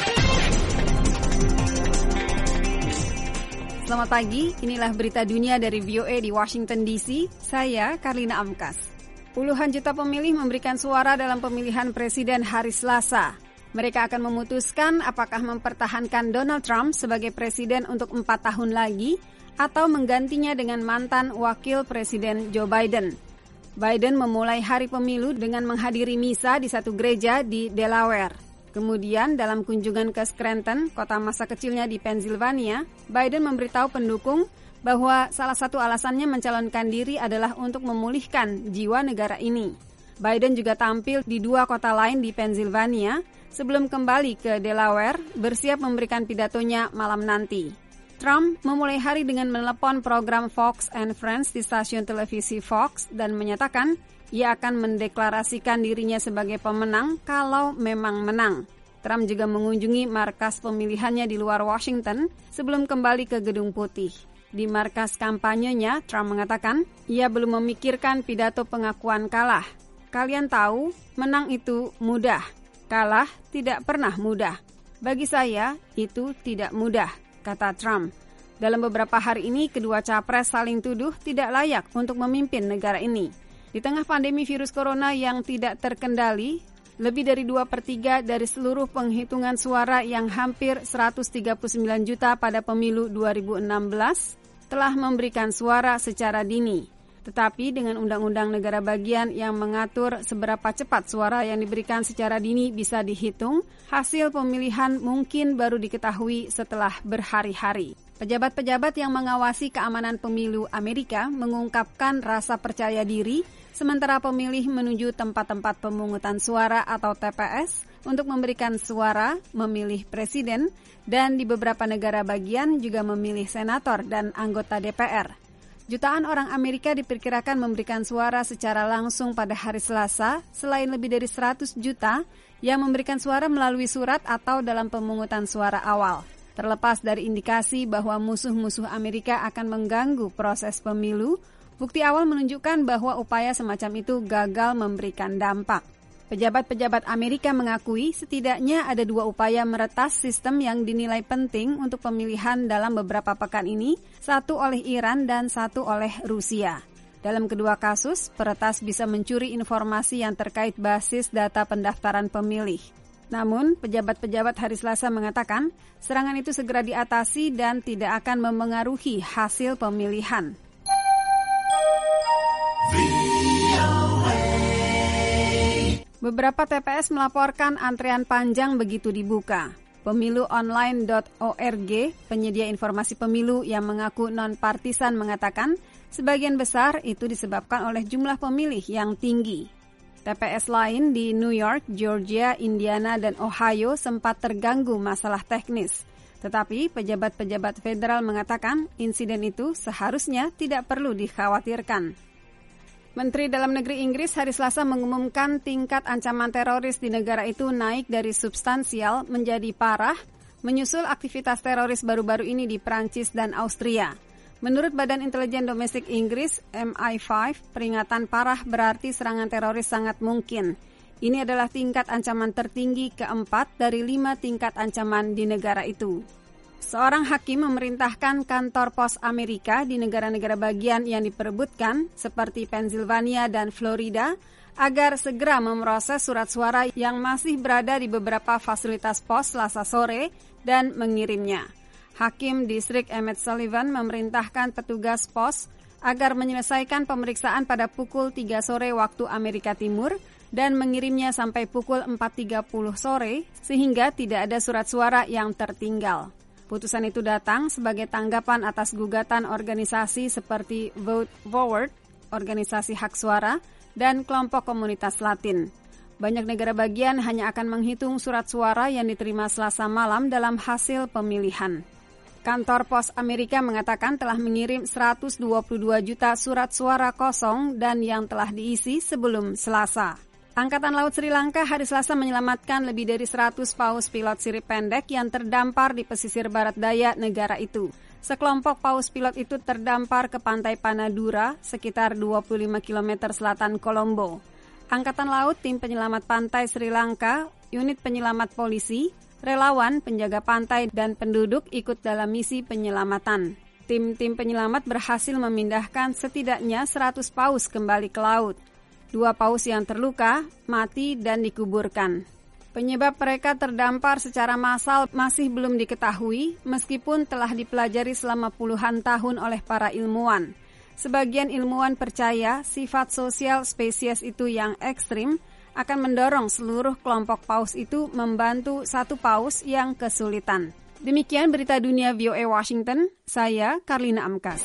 Selamat pagi, inilah berita dunia dari VOA di Washington DC. Saya Karlina Amkas. Puluhan juta pemilih memberikan suara dalam pemilihan presiden hari Selasa. Mereka akan memutuskan apakah mempertahankan Donald Trump sebagai presiden untuk 4 tahun lagi atau menggantinya dengan mantan wakil presiden Joe Biden. Biden memulai hari pemilu dengan menghadiri misa di satu gereja di Delaware. Kemudian dalam kunjungan ke Scranton, kota masa kecilnya di Pennsylvania, Biden memberitahu pendukung bahwa salah satu alasannya mencalonkan diri adalah untuk memulihkan jiwa negara ini. Biden juga tampil di 2 kota lain di Pennsylvania sebelum kembali ke Delaware bersiap memberikan pidatonya malam nanti. Trump memulai hari dengan menelepon program Fox and Friends di stasiun televisi Fox dan menyatakan ia akan mendeklarasikan dirinya sebagai pemenang kalau memang menang. Trump juga mengunjungi markas pemilihannya di luar Washington sebelum kembali ke Gedung Putih. Di markas kampanyenya, Trump mengatakan ia belum memikirkan pidato pengakuan kalah. Kalian tahu, menang itu mudah. Kalah tidak pernah mudah. Bagi saya, itu tidak mudah, kata Trump. Dalam beberapa hari ini, kedua capres saling tuduh tidak layak untuk memimpin negara ini. Di tengah pandemi virus corona yang tidak terkendali, lebih dari 2/3 dari seluruh penghitungan suara yang hampir 139 juta pada pemilu 2016 telah memberikan suara secara dini. Tetapi dengan undang-undang negara bagian yang mengatur seberapa cepat suara yang diberikan secara dini bisa dihitung, hasil pemilihan mungkin baru diketahui setelah berhari-hari. Pejabat-pejabat yang mengawasi keamanan pemilu Amerika mengungkapkan rasa percaya diri, sementara pemilih menuju tempat-tempat pemungutan suara atau TPS untuk memberikan suara, memilih presiden, dan di beberapa negara bagian juga memilih senator dan anggota DPR. Jutaan orang Amerika diperkirakan memberikan suara secara langsung pada hari Selasa, selain lebih dari 100 juta yang memberikan suara melalui surat atau dalam pemungutan suara awal. Terlepas dari indikasi bahwa musuh-musuh Amerika akan mengganggu proses pemilu, bukti awal menunjukkan bahwa upaya semacam itu gagal memberikan dampak. Pejabat-pejabat Amerika mengakui setidaknya ada 2 upaya meretas sistem yang dinilai penting untuk pemilihan dalam beberapa pekan ini, satu oleh Iran dan satu oleh Rusia. Dalam kedua kasus, peretas bisa mencuri informasi yang terkait basis data pendaftaran pemilih. Namun, pejabat-pejabat hari Selasa mengatakan serangan itu segera diatasi dan tidak akan memengaruhi hasil pemilihan. Beberapa TPS melaporkan antrean panjang begitu dibuka. Pemiluonline.org, penyedia informasi pemilu yang mengaku non-partisan mengatakan sebagian besar itu disebabkan oleh jumlah pemilih yang tinggi. TPS lain di New York, Georgia, Indiana, dan Ohio sempat terganggu masalah teknis. Tetapi pejabat-pejabat federal mengatakan insiden itu seharusnya tidak perlu dikhawatirkan. Menteri Dalam Negeri Inggris hari Selasa mengumumkan tingkat ancaman teroris di negara itu naik dari substansial menjadi parah, menyusul aktivitas teroris baru-baru ini di Prancis dan Austria. Menurut Badan Intelijen Domestik Inggris, MI5, peringatan parah berarti serangan teroris sangat mungkin. Ini adalah tingkat ancaman tertinggi keempat dari 5 tingkat ancaman di negara itu. Seorang hakim memerintahkan kantor pos Amerika di negara-negara bagian yang diperebutkan, seperti Pennsylvania dan Florida, agar segera memproses surat suara yang masih berada di beberapa fasilitas pos Selasa sore dan mengirimnya. Hakim Distrik Emmett Sullivan memerintahkan petugas pos agar menyelesaikan pemeriksaan pada pukul 3 sore waktu Amerika Timur dan mengirimnya sampai pukul 4.30 sore sehingga tidak ada surat suara yang tertinggal. Putusan itu datang sebagai tanggapan atas gugatan organisasi seperti Vote Forward, organisasi hak suara, dan kelompok komunitas Latin. Banyak negara bagian hanya akan menghitung surat suara yang diterima Selasa malam dalam hasil pemilihan. Kantor Pos Amerika mengatakan telah mengirim 122 juta surat suara kosong dan yang telah diisi sebelum Selasa. Angkatan Laut Sri Lanka hari Selasa menyelamatkan lebih dari 100 paus pilot sirip pendek yang terdampar di pesisir barat daya negara itu. Sekelompok paus pilot itu terdampar ke pantai Panadura, sekitar 25 km selatan Colombo. Angkatan Laut, tim penyelamat pantai Sri Lanka, unit penyelamat polisi, relawan, penjaga pantai, dan penduduk ikut dalam misi penyelamatan. Tim-tim penyelamat berhasil memindahkan setidaknya 100 paus kembali ke laut. 2 paus yang terluka, mati, dan dikuburkan. Penyebab mereka terdampar secara massal masih belum diketahui, meskipun telah dipelajari selama puluhan tahun oleh para ilmuwan. Sebagian ilmuwan percaya sifat sosial spesies itu yang ekstrim akan mendorong seluruh kelompok paus itu membantu satu paus yang kesulitan. Demikian berita dunia VOA Washington, saya Karlina Amkas.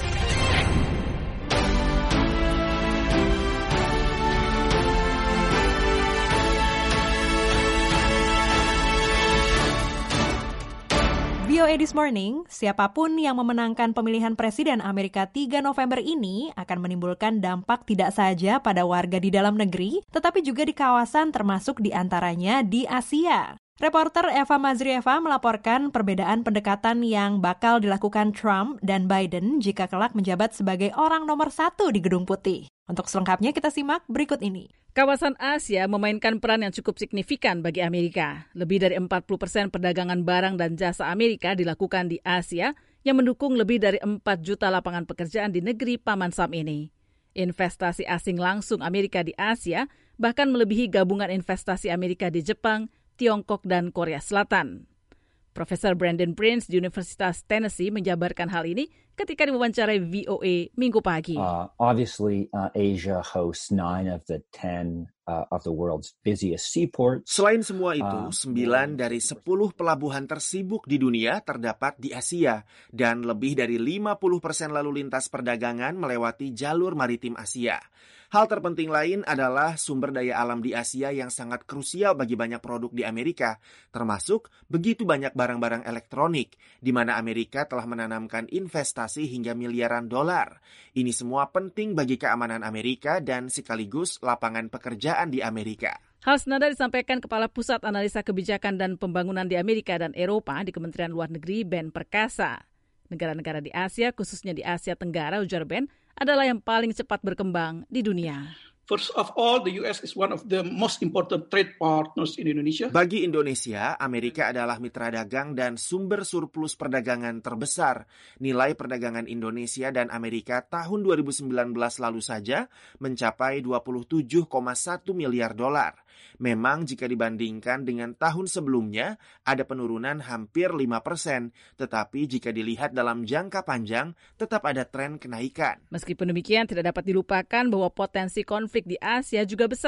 VOA This Morning, siapapun yang memenangkan pemilihan Presiden Amerika 3 November ini akan menimbulkan dampak tidak saja pada warga di dalam negeri, tetapi juga di kawasan termasuk diantaranya di Asia. Reporter Eva Mazrieva melaporkan perbedaan pendekatan yang bakal dilakukan Trump dan Biden jika kelak menjabat sebagai orang nomor 1 di Gedung Putih. Untuk selengkapnya kita simak berikut ini. Kawasan Asia memainkan peran yang cukup signifikan bagi Amerika. Lebih dari 40% perdagangan barang dan jasa Amerika dilakukan di Asia yang mendukung lebih dari 4 juta lapangan pekerjaan di negeri Paman Sam ini. Investasi asing langsung Amerika di Asia bahkan melebihi gabungan investasi Amerika di Jepang, Tiongkok, dan Korea Selatan. Profesor Brandon Prince di Universitas Tennessee menjabarkan hal ini ketika diwawancarai VOA Minggu pagi. Obviously, Asia hosts 9 of the 10 of the world's busiest seaports. Selain semua itu, 9 dari 10 pelabuhan tersibuk di dunia terdapat di Asia, dan lebih dari 50% lalu lintas perdagangan melewati jalur maritim Asia. Hal terpenting lain adalah sumber daya alam di Asia yang sangat krusial bagi banyak produk di Amerika, termasuk begitu banyak barang-barang elektronik, di mana Amerika telah menanamkan investasi hingga miliaran dolar. Ini semua penting bagi keamanan Amerika dan sekaligus lapangan pekerjaan di Amerika. Hal senada disampaikan Kepala Pusat Analisa Kebijakan dan Pembangunan di Amerika dan Eropa di Kementerian Luar Negeri Ben Perkasa. Negara-negara di Asia, khususnya di Asia Tenggara, ujar Ben, adalah yang paling cepat berkembang di dunia. First of all, the US is one of the most important trade partners in Indonesia. Bagi Indonesia, Amerika adalah mitra dagang dan sumber surplus perdagangan terbesar. Nilai perdagangan Indonesia dan Amerika tahun 2019 lalu saja mencapai 27,1 miliar dolar. Memang jika dibandingkan dengan tahun sebelumnya, ada penurunan hampir 5%, tetapi jika dilihat dalam jangka panjang, tetap ada tren kenaikan. Meskipun demikian, tidak dapat dilupakan bahwa potensi konflik di Asia juga besar.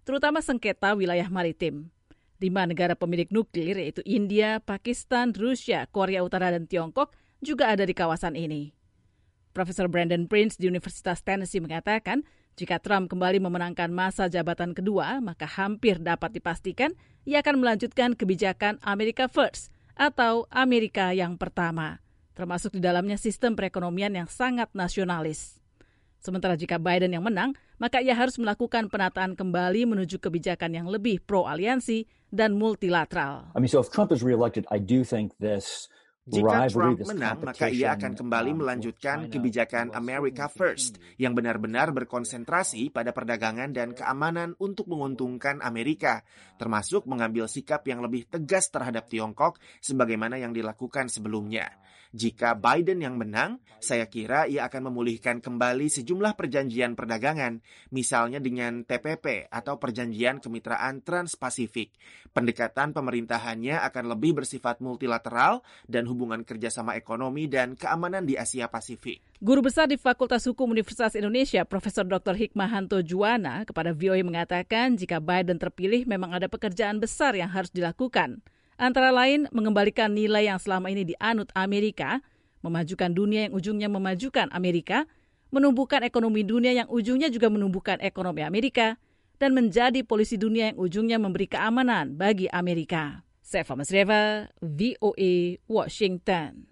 terutama sengketa wilayah maritim. 5 negara pemilik nuklir yaitu India, Pakistan, Rusia, Korea Utara, dan Tiongkok juga ada di kawasan ini. Profesor Brandon Prince di Universitas Tennessee mengatakan, jika Trump kembali memenangkan masa jabatan kedua, maka hampir dapat dipastikan ia akan melanjutkan kebijakan America First atau Amerika yang pertama, termasuk di dalamnya sistem perekonomian yang sangat nasionalis. Sementara jika Biden yang menang, maka ia harus melakukan penataan kembali menuju kebijakan yang lebih pro-aliansi dan multilateral. So if Trump is reelected, I do think this jika Trump menang, maka ia akan kembali melanjutkan kebijakan America First yang benar-benar berkonsentrasi pada perdagangan dan keamanan untuk menguntungkan Amerika, termasuk mengambil sikap yang lebih tegas terhadap Tiongkok sebagaimana yang dilakukan sebelumnya. Jika Biden yang menang, saya kira ia akan memulihkan kembali sejumlah perjanjian perdagangan, misalnya dengan TPP atau Perjanjian Kemitraan Trans-Pasifik. Pendekatan pemerintahannya akan lebih bersifat multilateral dan hubungan kerjasama ekonomi dan keamanan di Asia Pasifik. Guru besar di Fakultas Hukum Universitas Indonesia, Profesor Dr. Hikmahanto Juwana, kepada VOA mengatakan jika Biden terpilih memang ada pekerjaan besar yang harus dilakukan. Antara lain, mengembalikan nilai yang selama ini dianut Amerika, memajukan dunia yang ujungnya memajukan Amerika, menumbuhkan ekonomi dunia yang ujungnya juga menumbuhkan ekonomi Amerika, dan menjadi polisi dunia yang ujungnya memberi keamanan bagi Amerika. Sefa Masreva, VOA, Washington.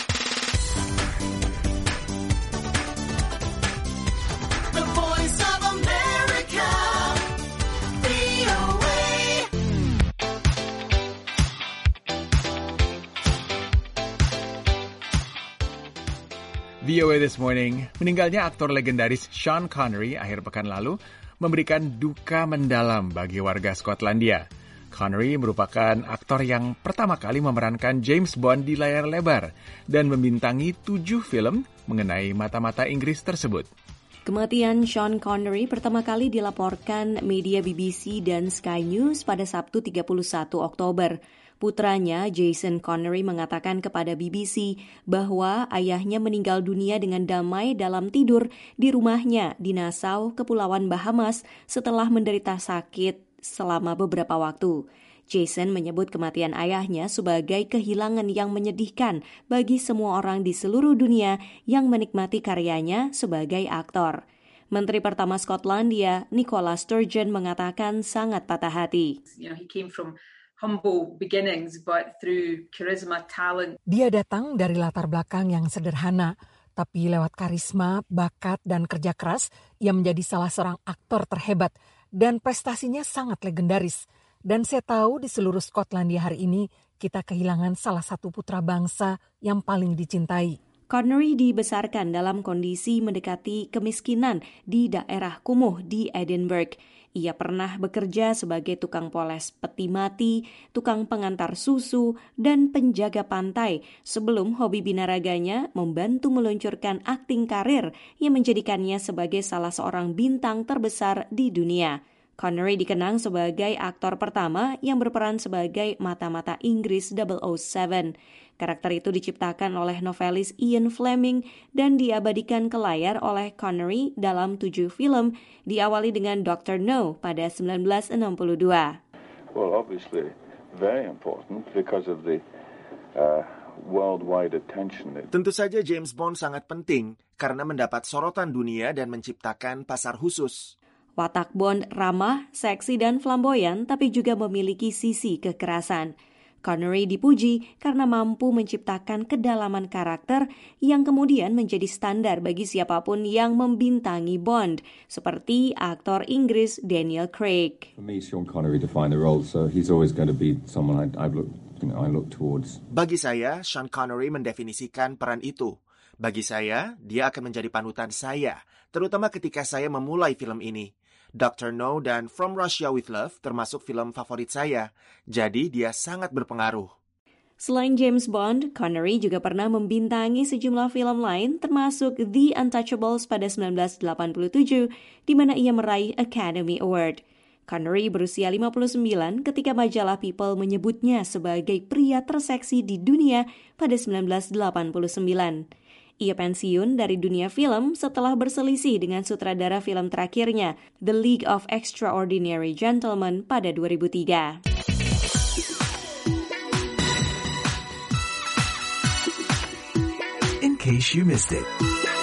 The Voice of America, VOA. VOA This Morning, meninggalnya aktor legendaris Sean Connery akhir pekan lalu memberikan duka mendalam bagi warga Skotlandia. Connery merupakan aktor yang pertama kali memerankan James Bond di layar lebar dan membintangi 7 film mengenai mata-mata Inggris tersebut. Kematian Sean Connery pertama kali dilaporkan media BBC dan Sky News pada Sabtu 31 Oktober. Putranya, Jason Connery, mengatakan kepada BBC bahwa ayahnya meninggal dunia dengan damai dalam tidur di rumahnya di Nassau, Kepulauan Bahamas setelah menderita sakit selama beberapa waktu. Jason menyebut kematian ayahnya sebagai kehilangan yang menyedihkan bagi semua orang di seluruh dunia yang menikmati karyanya sebagai aktor. Menteri Pertama Skotlandia, Nicola Sturgeon, mengatakan sangat patah hati. He came from humble beginnings, but through charisma, talent. Dia datang dari latar belakang yang sederhana, tapi lewat karisma, bakat, dan kerja keras, ia menjadi salah seorang aktor terhebat, dan prestasinya sangat legendaris. Dan saya tahu di seluruh Skotlandia hari ini, kita kehilangan salah satu putra bangsa yang paling dicintai. Connery dibesarkan dalam kondisi mendekati kemiskinan di daerah kumuh di Edinburgh. Ia pernah bekerja sebagai tukang poles peti mati, tukang pengantar susu, dan penjaga pantai sebelum hobi binaraganya membantu meluncurkan akting karir yang menjadikannya sebagai salah seorang bintang terbesar di dunia. Connery dikenang sebagai aktor pertama yang berperan sebagai mata-mata Inggris 007. Karakter itu diciptakan oleh novelis Ian Fleming dan diabadikan ke layar oleh Connery dalam 7 film, diawali dengan Dr. No pada 1962. Well, obviously very important because of the worldwide attention. Tentu saja James Bond sangat penting karena mendapat sorotan dunia dan menciptakan pasar khusus. Watak Bond ramah, seksi, dan flamboyan, tapi juga memiliki sisi kekerasan. Connery dipuji karena mampu menciptakan kedalaman karakter yang kemudian menjadi standar bagi siapapun yang membintangi Bond, seperti aktor Inggris Daniel Craig. For me, Sean Connery defined the role, so he's always going to be someone I look towards. Bagi saya, Sean Connery mendefinisikan peran itu. Bagi saya, dia akan menjadi panutan saya, terutama ketika saya memulai film ini. Dr. No dan From Russia with Love termasuk film favorit saya, jadi dia sangat berpengaruh. Selain James Bond, Connery juga pernah membintangi sejumlah film lain termasuk The Untouchables pada 1987, di mana ia meraih Academy Award. Connery berusia 59 ketika majalah People menyebutnya sebagai pria terseksi di dunia pada 1989. Ia pensiun dari dunia film setelah berselisih dengan sutradara film terakhirnya, The League of Extraordinary Gentlemen pada 2003. In case you missed it.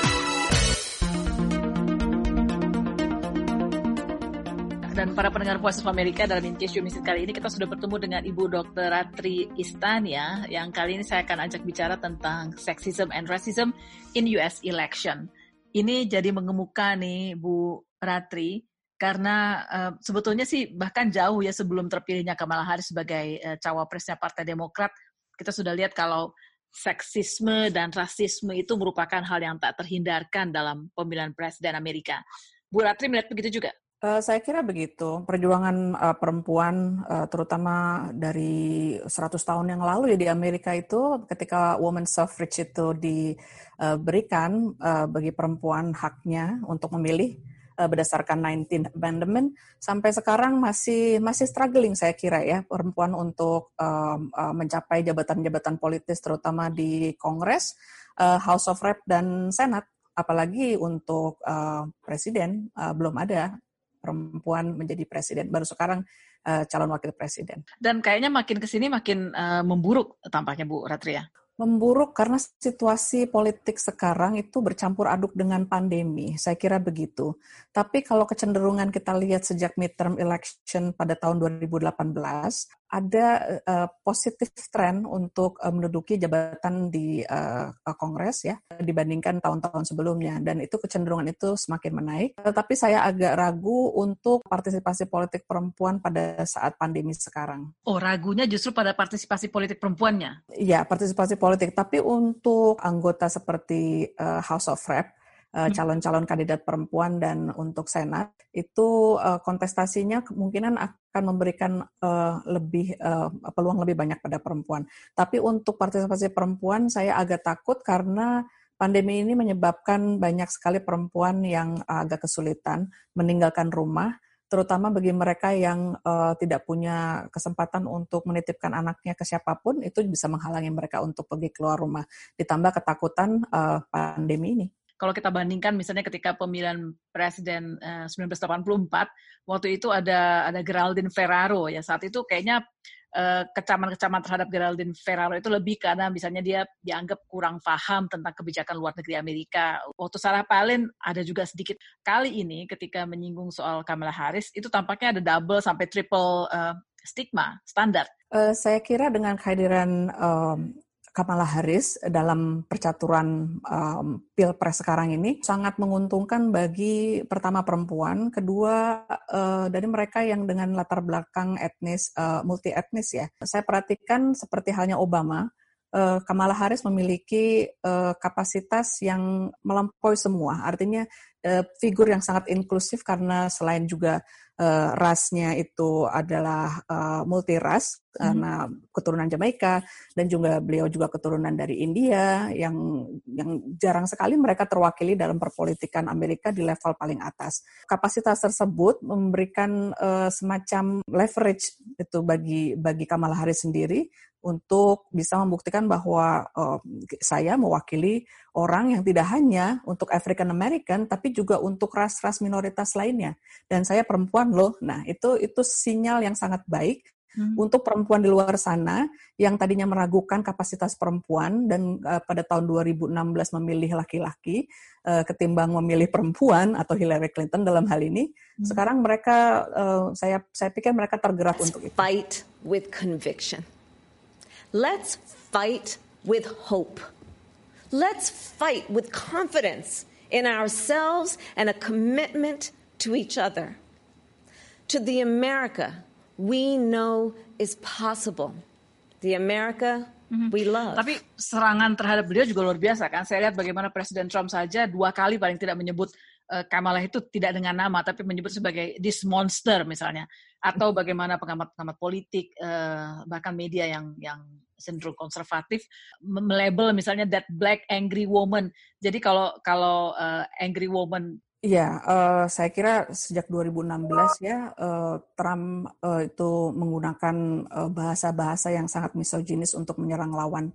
Dan para pendengar Voice of America, dalam In Case You Missed It kali ini kita sudah bertemu dengan Ibu Dr. Ratri Istania, yang kali ini saya akan ajak bicara tentang sexism and racism in US election. Ini jadi mengemuka nih Bu Ratri, karena sebetulnya sih bahkan jauh ya sebelum terpilihnya Kamala Harris sebagai cawapresnya Partai Demokrat, kita sudah lihat kalau seksisme dan rasisme itu merupakan hal yang tak terhindarkan dalam pemilihan presiden Amerika. Bu Ratri melihat begitu juga? Saya kira begitu. Perjuangan perempuan, terutama dari 100 tahun yang lalu ya di Amerika itu, ketika women's suffrage itu diberikan bagi perempuan haknya untuk memilih berdasarkan 19th Amendment, sampai sekarang masih struggling saya kira ya perempuan untuk mencapai jabatan-jabatan politis, terutama di Kongres, House of Rep dan Senate. Apalagi untuk presiden belum ada perempuan menjadi presiden, baru sekarang calon wakil presiden. Dan kayaknya makin kesini makin memburuk tampaknya Bu Ratri ya? Memburuk karena situasi politik sekarang itu bercampur aduk dengan pandemi, saya kira begitu. Tapi kalau kecenderungan kita lihat sejak midterm election pada tahun 2018, ada positif tren untuk menduduki jabatan di Kongres ya dibandingkan tahun-tahun sebelumnya, dan itu kecenderungan itu semakin menaik. Tetapi saya agak ragu untuk partisipasi politik perempuan pada saat pandemi sekarang. Oh, ragunya justru pada partisipasi politik perempuannya? Iya, partisipasi politik. Tapi untuk anggota seperti House of Rep, calon-calon kandidat perempuan dan untuk Senat, itu kontestasinya kemungkinan akan memberikan peluang lebih banyak pada perempuan. Tapi untuk partisipasi perempuan saya agak takut karena pandemi ini menyebabkan banyak sekali perempuan yang agak kesulitan meninggalkan rumah, terutama bagi mereka yang tidak punya kesempatan untuk menitipkan anaknya ke siapapun, itu bisa menghalangi mereka untuk pergi keluar rumah. Ditambah ketakutan pandemi ini. Kalau kita bandingkan misalnya ketika pemilihan presiden 1984, waktu itu ada Geraldine Ferraro ya, saat itu kayaknya kecaman-kecaman terhadap Geraldine Ferraro itu lebih karena misalnya dia dianggap kurang paham tentang kebijakan luar negeri Amerika. Waktu Sarah Palin ada juga sedikit. Kali ini ketika menyinggung soal Kamala Harris, itu tampaknya ada double sampai triple stigma, standar. Saya kira dengan kehadiran Kamala Harris dalam percaturan Pilpres sekarang ini sangat menguntungkan bagi pertama perempuan, kedua dari mereka yang dengan latar belakang etnis multi etnis ya. Saya perhatikan seperti halnya Obama, Kamala Harris memiliki kapasitas yang melampaui semua. Artinya figur yang sangat inklusif karena selain juga rasnya itu adalah multi ras karena keturunan Jamaika, dan juga beliau juga keturunan dari India yang jarang sekali mereka terwakili dalam perpolitikan Amerika di level paling atas. Kapasitas tersebut memberikan semacam leverage itu bagi Kamala Harris sendiri untuk bisa membuktikan bahwa saya mewakili orang yang tidak hanya untuk African American tapi juga untuk ras-ras minoritas lainnya, dan saya perempuan loh. Nah, itu sinyal yang sangat baik untuk perempuan di luar sana yang tadinya meragukan kapasitas perempuan dan pada tahun 2016 memilih laki-laki ketimbang memilih perempuan atau Hillary Clinton dalam hal ini. Sekarang mereka saya pikir mereka tergerak untuk itu. Fight with conviction. Let's fight with hope. Let's fight with confidence in ourselves and a commitment to each other. To the America we know is possible. The America we love. Tapi serangan terhadap beliau juga luar biasa kan. Saya lihat bagaimana Presiden Trump saja 2 kali paling tidak menyebut Kamala itu tidak dengan nama, tapi menyebut sebagai this monster misalnya. Atau bagaimana pengamat-pengamat politik, bahkan media yang cenderung konservatif melabel misalnya that black angry woman. Jadi kalau angry woman. Iya, saya kira sejak 2016 ya Trump itu menggunakan bahasa-bahasa yang sangat misoginis untuk menyerang lawan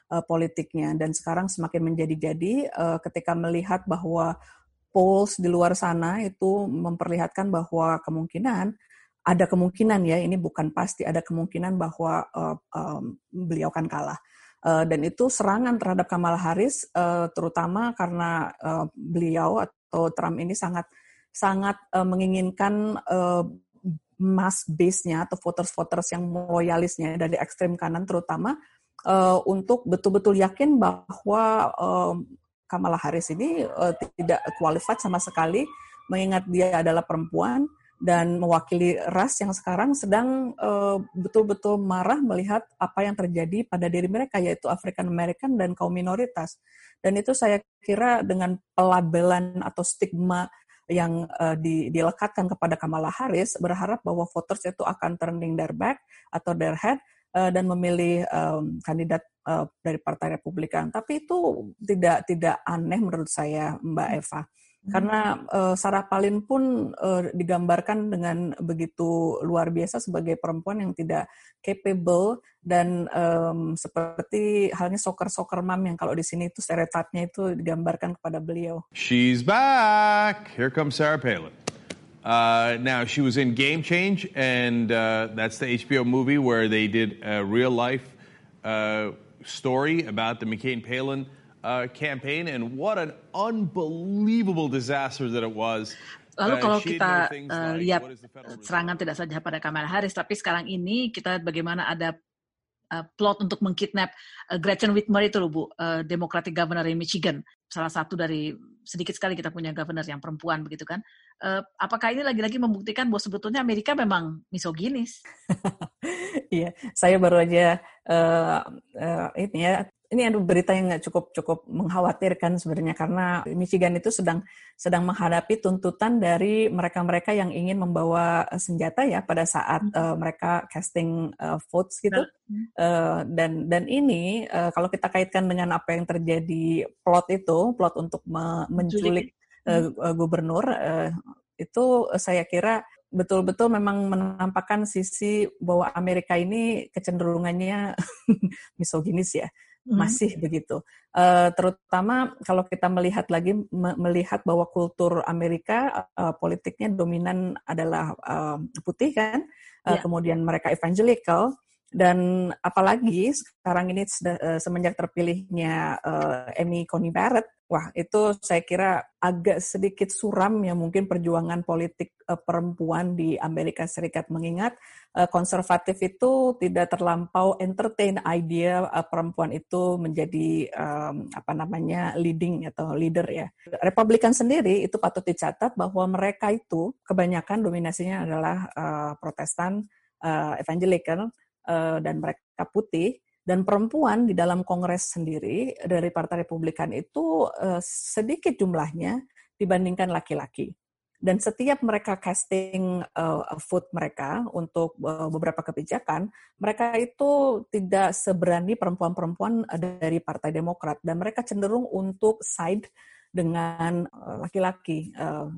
politiknya. Dan sekarang semakin menjadi-jadi ketika melihat bahwa polls di luar sana itu memperlihatkan bahwa ada kemungkinan ya, ini bukan pasti, ada kemungkinan bahwa beliau akan kalah. Dan itu serangan terhadap Kamala Harris, terutama karena beliau atau Trump ini sangat menginginkan mass base-nya atau voters-voters yang loyalisnya dari ekstrem kanan terutama untuk betul-betul yakin bahwa Kamala Harris ini tidak qualified sama sekali, mengingat dia adalah perempuan dan mewakili ras yang sekarang sedang betul-betul marah melihat apa yang terjadi pada diri mereka, yaitu African American dan kaum minoritas. Dan itu saya kira dengan pelabelan atau stigma yang dilekatkan kepada Kamala Harris, berharap bahwa voters itu akan turning their back atau their head dan memilih kandidat dari Partai Republikan. Tapi itu tidak aneh menurut saya, Mbak Eva. Karena Sarah Palin pun digambarkan dengan begitu luar biasa sebagai perempuan yang tidak capable dan seperti halnya soccer mom yang kalau di sini itu stereotipnya itu digambarkan kepada beliau. She's back. Here comes Sarah Palin. Now, she was in Game Change, and that's the HBO movie where they did a real-life story about the McCain-Palin campaign, and what an unbelievable disaster that it was. Lalu kalau kita lihat serangan tidak saja pada Kamala Harris, tapi sekarang ini kita bagaimana ada plot untuk mengkidnap Gretchen Whitmer itu loh, Bu, Democratic Governor di Michigan. Salah satu dari sedikit sekali kita punya governor yang perempuan begitu kan. Apakah ini lagi-lagi membuktikan bahwa sebetulnya Amerika memang misoginis? Iya, saya baru aja ini ada berita yang nggak cukup mengkhawatirkan sebenarnya, karena Michigan itu sedang menghadapi tuntutan dari mereka-mereka yang ingin membawa senjata ya pada saat mereka casting votes gitu. Dan ini kalau kita kaitkan dengan apa yang terjadi, plot untuk menculik gubernur, itu saya kira betul-betul memang menampakkan sisi bahwa Amerika ini kecenderungannya misoginis ya. Masih begitu. Terutama kalau kita melihat bahwa kultur Amerika politiknya dominan adalah putih kan, kemudian mereka evangelical, dan apalagi sekarang ini semenjak terpilihnya Amy Coney Barrett, wah itu saya kira agak sedikit suram ya mungkin perjuangan politik perempuan di Amerika Serikat, mengingat konservatif itu tidak terlampau entertain idea perempuan itu menjadi leading atau leader ya. Republikan sendiri itu patut dicatat bahwa mereka itu kebanyakan dominasinya adalah Protestan, evangelical, dan mereka putih, dan perempuan di dalam Kongres sendiri dari Partai Republikan itu sedikit jumlahnya dibandingkan laki-laki. Dan setiap mereka casting vote mereka untuk beberapa kebijakan, mereka itu tidak seberani perempuan-perempuan dari Partai Demokrat, dan mereka cenderung untuk side dengan laki-laki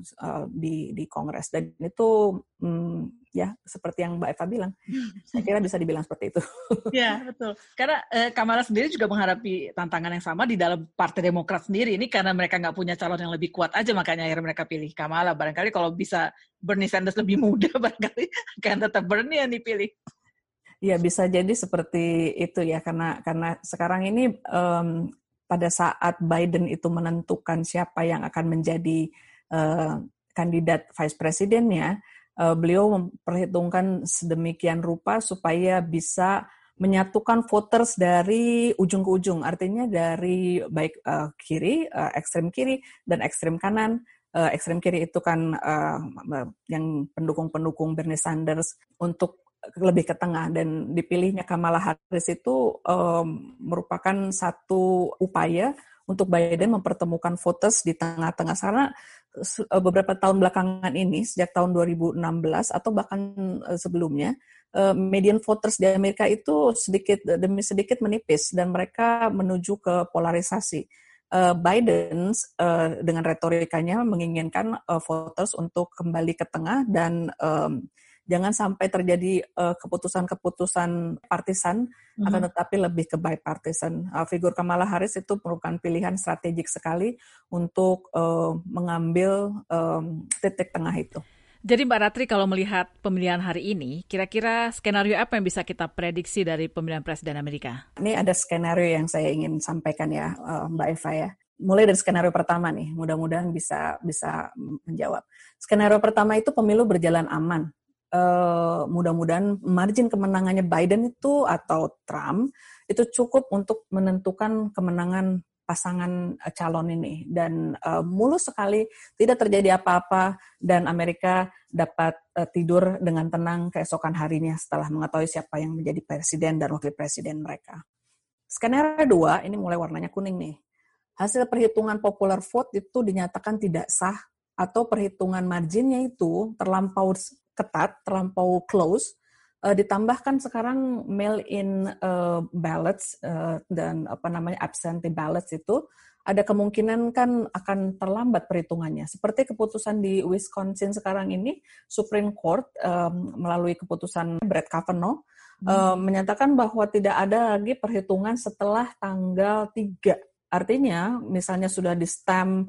di Kongres. Dan itu ya seperti yang Mbak Eva bilang, saya kira bisa dibilang seperti itu. Ya, betul. Karena Kamala sendiri juga menghadapi tantangan yang sama di dalam Partai Demokrat sendiri. Ini karena mereka nggak punya calon yang lebih kuat aja, makanya akhirnya mereka pilih Kamala. Barangkali kalau bisa Bernie Sanders lebih muda, barangkali akan tetap Bernie yang dipilih. Ya, bisa jadi seperti itu ya, karena sekarang ini pada saat Biden itu menentukan siapa yang akan menjadi kandidat vice presidennya, beliau memperhitungkan sedemikian rupa supaya bisa menyatukan voters dari ujung ke ujung, artinya dari baik kiri, ekstrem kiri, dan ekstrem kanan. Ekstrem kiri itu kan yang pendukung-pendukung Bernie Sanders untuk lebih ke tengah, dan dipilihnya Kamala Harris itu merupakan satu upaya untuk Biden mempertemukan voters di tengah-tengah, karena beberapa tahun belakangan ini, sejak tahun 2016 atau bahkan sebelumnya, median voters di Amerika itu sedikit demi sedikit menipis dan mereka menuju ke polarisasi. Biden dengan retorikanya menginginkan voters untuk kembali ke tengah dan Jangan sampai terjadi keputusan-keputusan partisan, akan tetapi lebih ke bipartisan. Figur Kamala Harris itu merupakan pilihan strategik sekali untuk mengambil titik tengah itu. Jadi Mbak Ratri, kalau melihat pemilihan hari ini, kira-kira skenario apa yang bisa kita prediksi dari pemilihan Presiden Amerika? Ini ada skenario yang saya ingin sampaikan ya, Mbak Eva ya. Mulai dari skenario pertama nih, mudah-mudahan bisa menjawab. Skenario pertama itu pemilu berjalan aman. Mudah-mudahan margin kemenangannya Biden itu atau Trump itu cukup untuk menentukan kemenangan pasangan calon ini, dan mulus sekali, tidak terjadi apa-apa, dan Amerika dapat tidur dengan tenang keesokan harinya setelah mengetahui siapa yang menjadi presiden dan wakil presiden mereka. Skenario 2, ini mulai warnanya kuning nih. Hasil perhitungan popular vote itu dinyatakan tidak sah, atau perhitungan marginnya itu terlampau ketat, terlampau close, ditambahkan sekarang mail-in ballots dan absentee ballots itu ada kemungkinan kan akan terlambat perhitungannya. Seperti keputusan di Wisconsin sekarang ini, Supreme Court melalui keputusan Brett Kavanaugh menyatakan bahwa tidak ada lagi perhitungan setelah tanggal 3. Artinya, misalnya sudah di stamp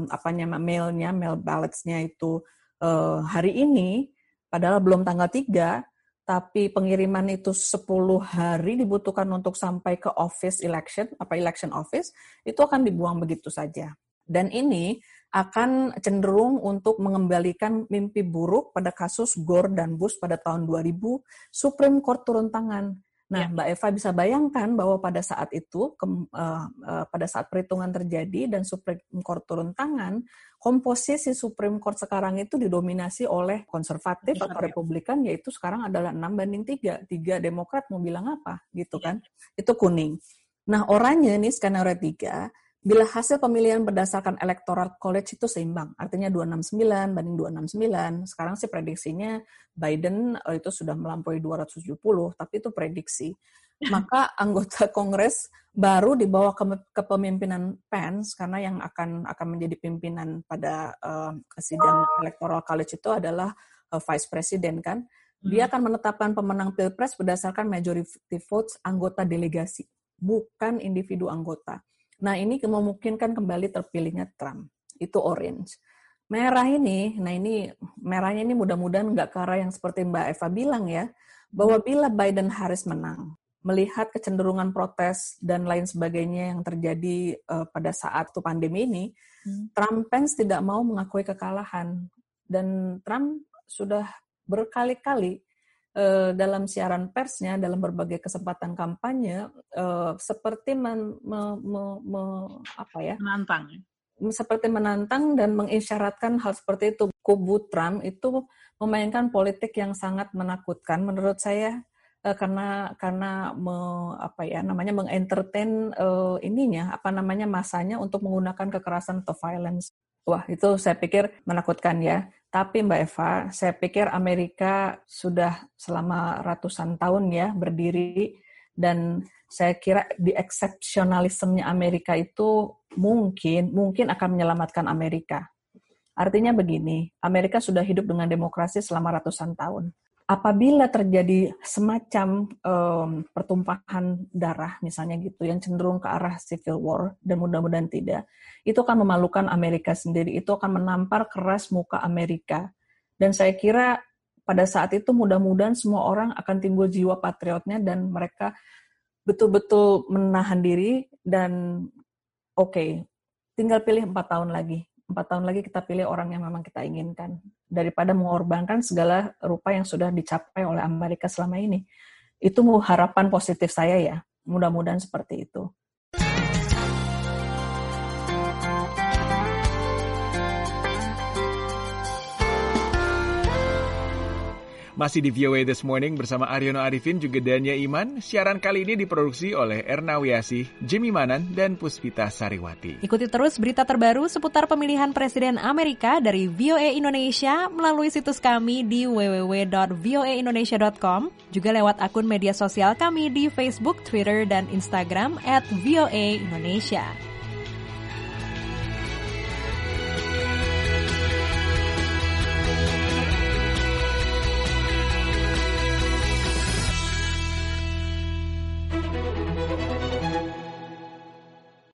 mail ballots-nya itu hari ini, padahal belum tanggal 3, tapi pengiriman itu 10 hari dibutuhkan untuk sampai ke election office, itu akan dibuang begitu saja. Dan ini akan cenderung untuk mengembalikan mimpi buruk pada kasus Gore dan Bush pada tahun 2000, Supreme Court turun tangan. Nah, Mbak Eva bisa bayangkan bahwa pada saat itu, pada saat perhitungan terjadi dan Supreme Court turun tangan, komposisi Supreme Court sekarang itu didominasi oleh konservatif atau Republikan, yaitu sekarang adalah 6-3. 3 Demokrat mau bilang apa, gitu kan? Itu kuning. Nah, oranye nih, skenario 3, bila hasil pemilihan berdasarkan Electoral College itu seimbang, artinya 269 banding 269, sekarang sih prediksinya Biden itu sudah melampaui 270, tapi itu prediksi. Maka anggota Kongres baru dibawa ke kepemimpinan Pence, karena yang akan menjadi pimpinan pada sidang Electoral College itu adalah Vice President kan. Dia akan menetapkan pemenang Pilpres berdasarkan majority votes anggota delegasi, bukan individu anggota. Nah, ini memungkinkan kembali terpilihnya Trump. Itu orange. Merah ini, merahnya ini mudah-mudahan nggak ke arah yang seperti Mbak Eva bilang ya, bahwa bila Biden Harris menang, melihat kecenderungan protes dan lain sebagainya yang terjadi pada saat pandemi ini, Trump Pence tidak mau mengakui kekalahan. Dan Trump sudah berkali-kali dalam siaran persnya, dalam berbagai kesempatan kampanye, seperti menantang dan mengisyaratkan hal seperti itu. Kubu Trump itu memainkan politik yang sangat menakutkan menurut saya, karena mengentertain masanya untuk menggunakan kekerasan atau violence. Wah, itu saya pikir menakutkan ya. Tapi Mbak Eva, saya pikir Amerika sudah selama ratusan tahun ya berdiri, dan saya kira di exceptionalism-nya Amerika itu mungkin akan menyelamatkan Amerika. Artinya begini, Amerika sudah hidup dengan demokrasi selama ratusan tahun. Apabila terjadi semacam pertumpahan darah misalnya gitu, yang cenderung ke arah civil war, dan mudah-mudahan tidak, itu akan memalukan Amerika sendiri, itu akan menampar keras muka Amerika. Dan saya kira pada saat itu mudah-mudahan semua orang akan timbul jiwa patriotnya, dan mereka betul-betul menahan diri, dan tinggal pilih 4 tahun lagi. 4 tahun lagi kita pilih orang yang memang kita inginkan, daripada mengorbankan segala rupa yang sudah dicapai oleh Amerika selama ini. Itu harapan positif saya ya, mudah-mudahan seperti itu. Masih di VOA This Morning bersama Aryono Arifin juga Dania Iman. Siaran kali ini diproduksi oleh Erna Wiasih, Jimmy Manan, dan Puspita Sariwati. Ikuti terus berita terbaru seputar pemilihan Presiden Amerika dari VOA Indonesia melalui situs kami di www.voaindonesia.com, juga lewat akun media sosial kami di Facebook, Twitter, dan Instagram @VOA Indonesia.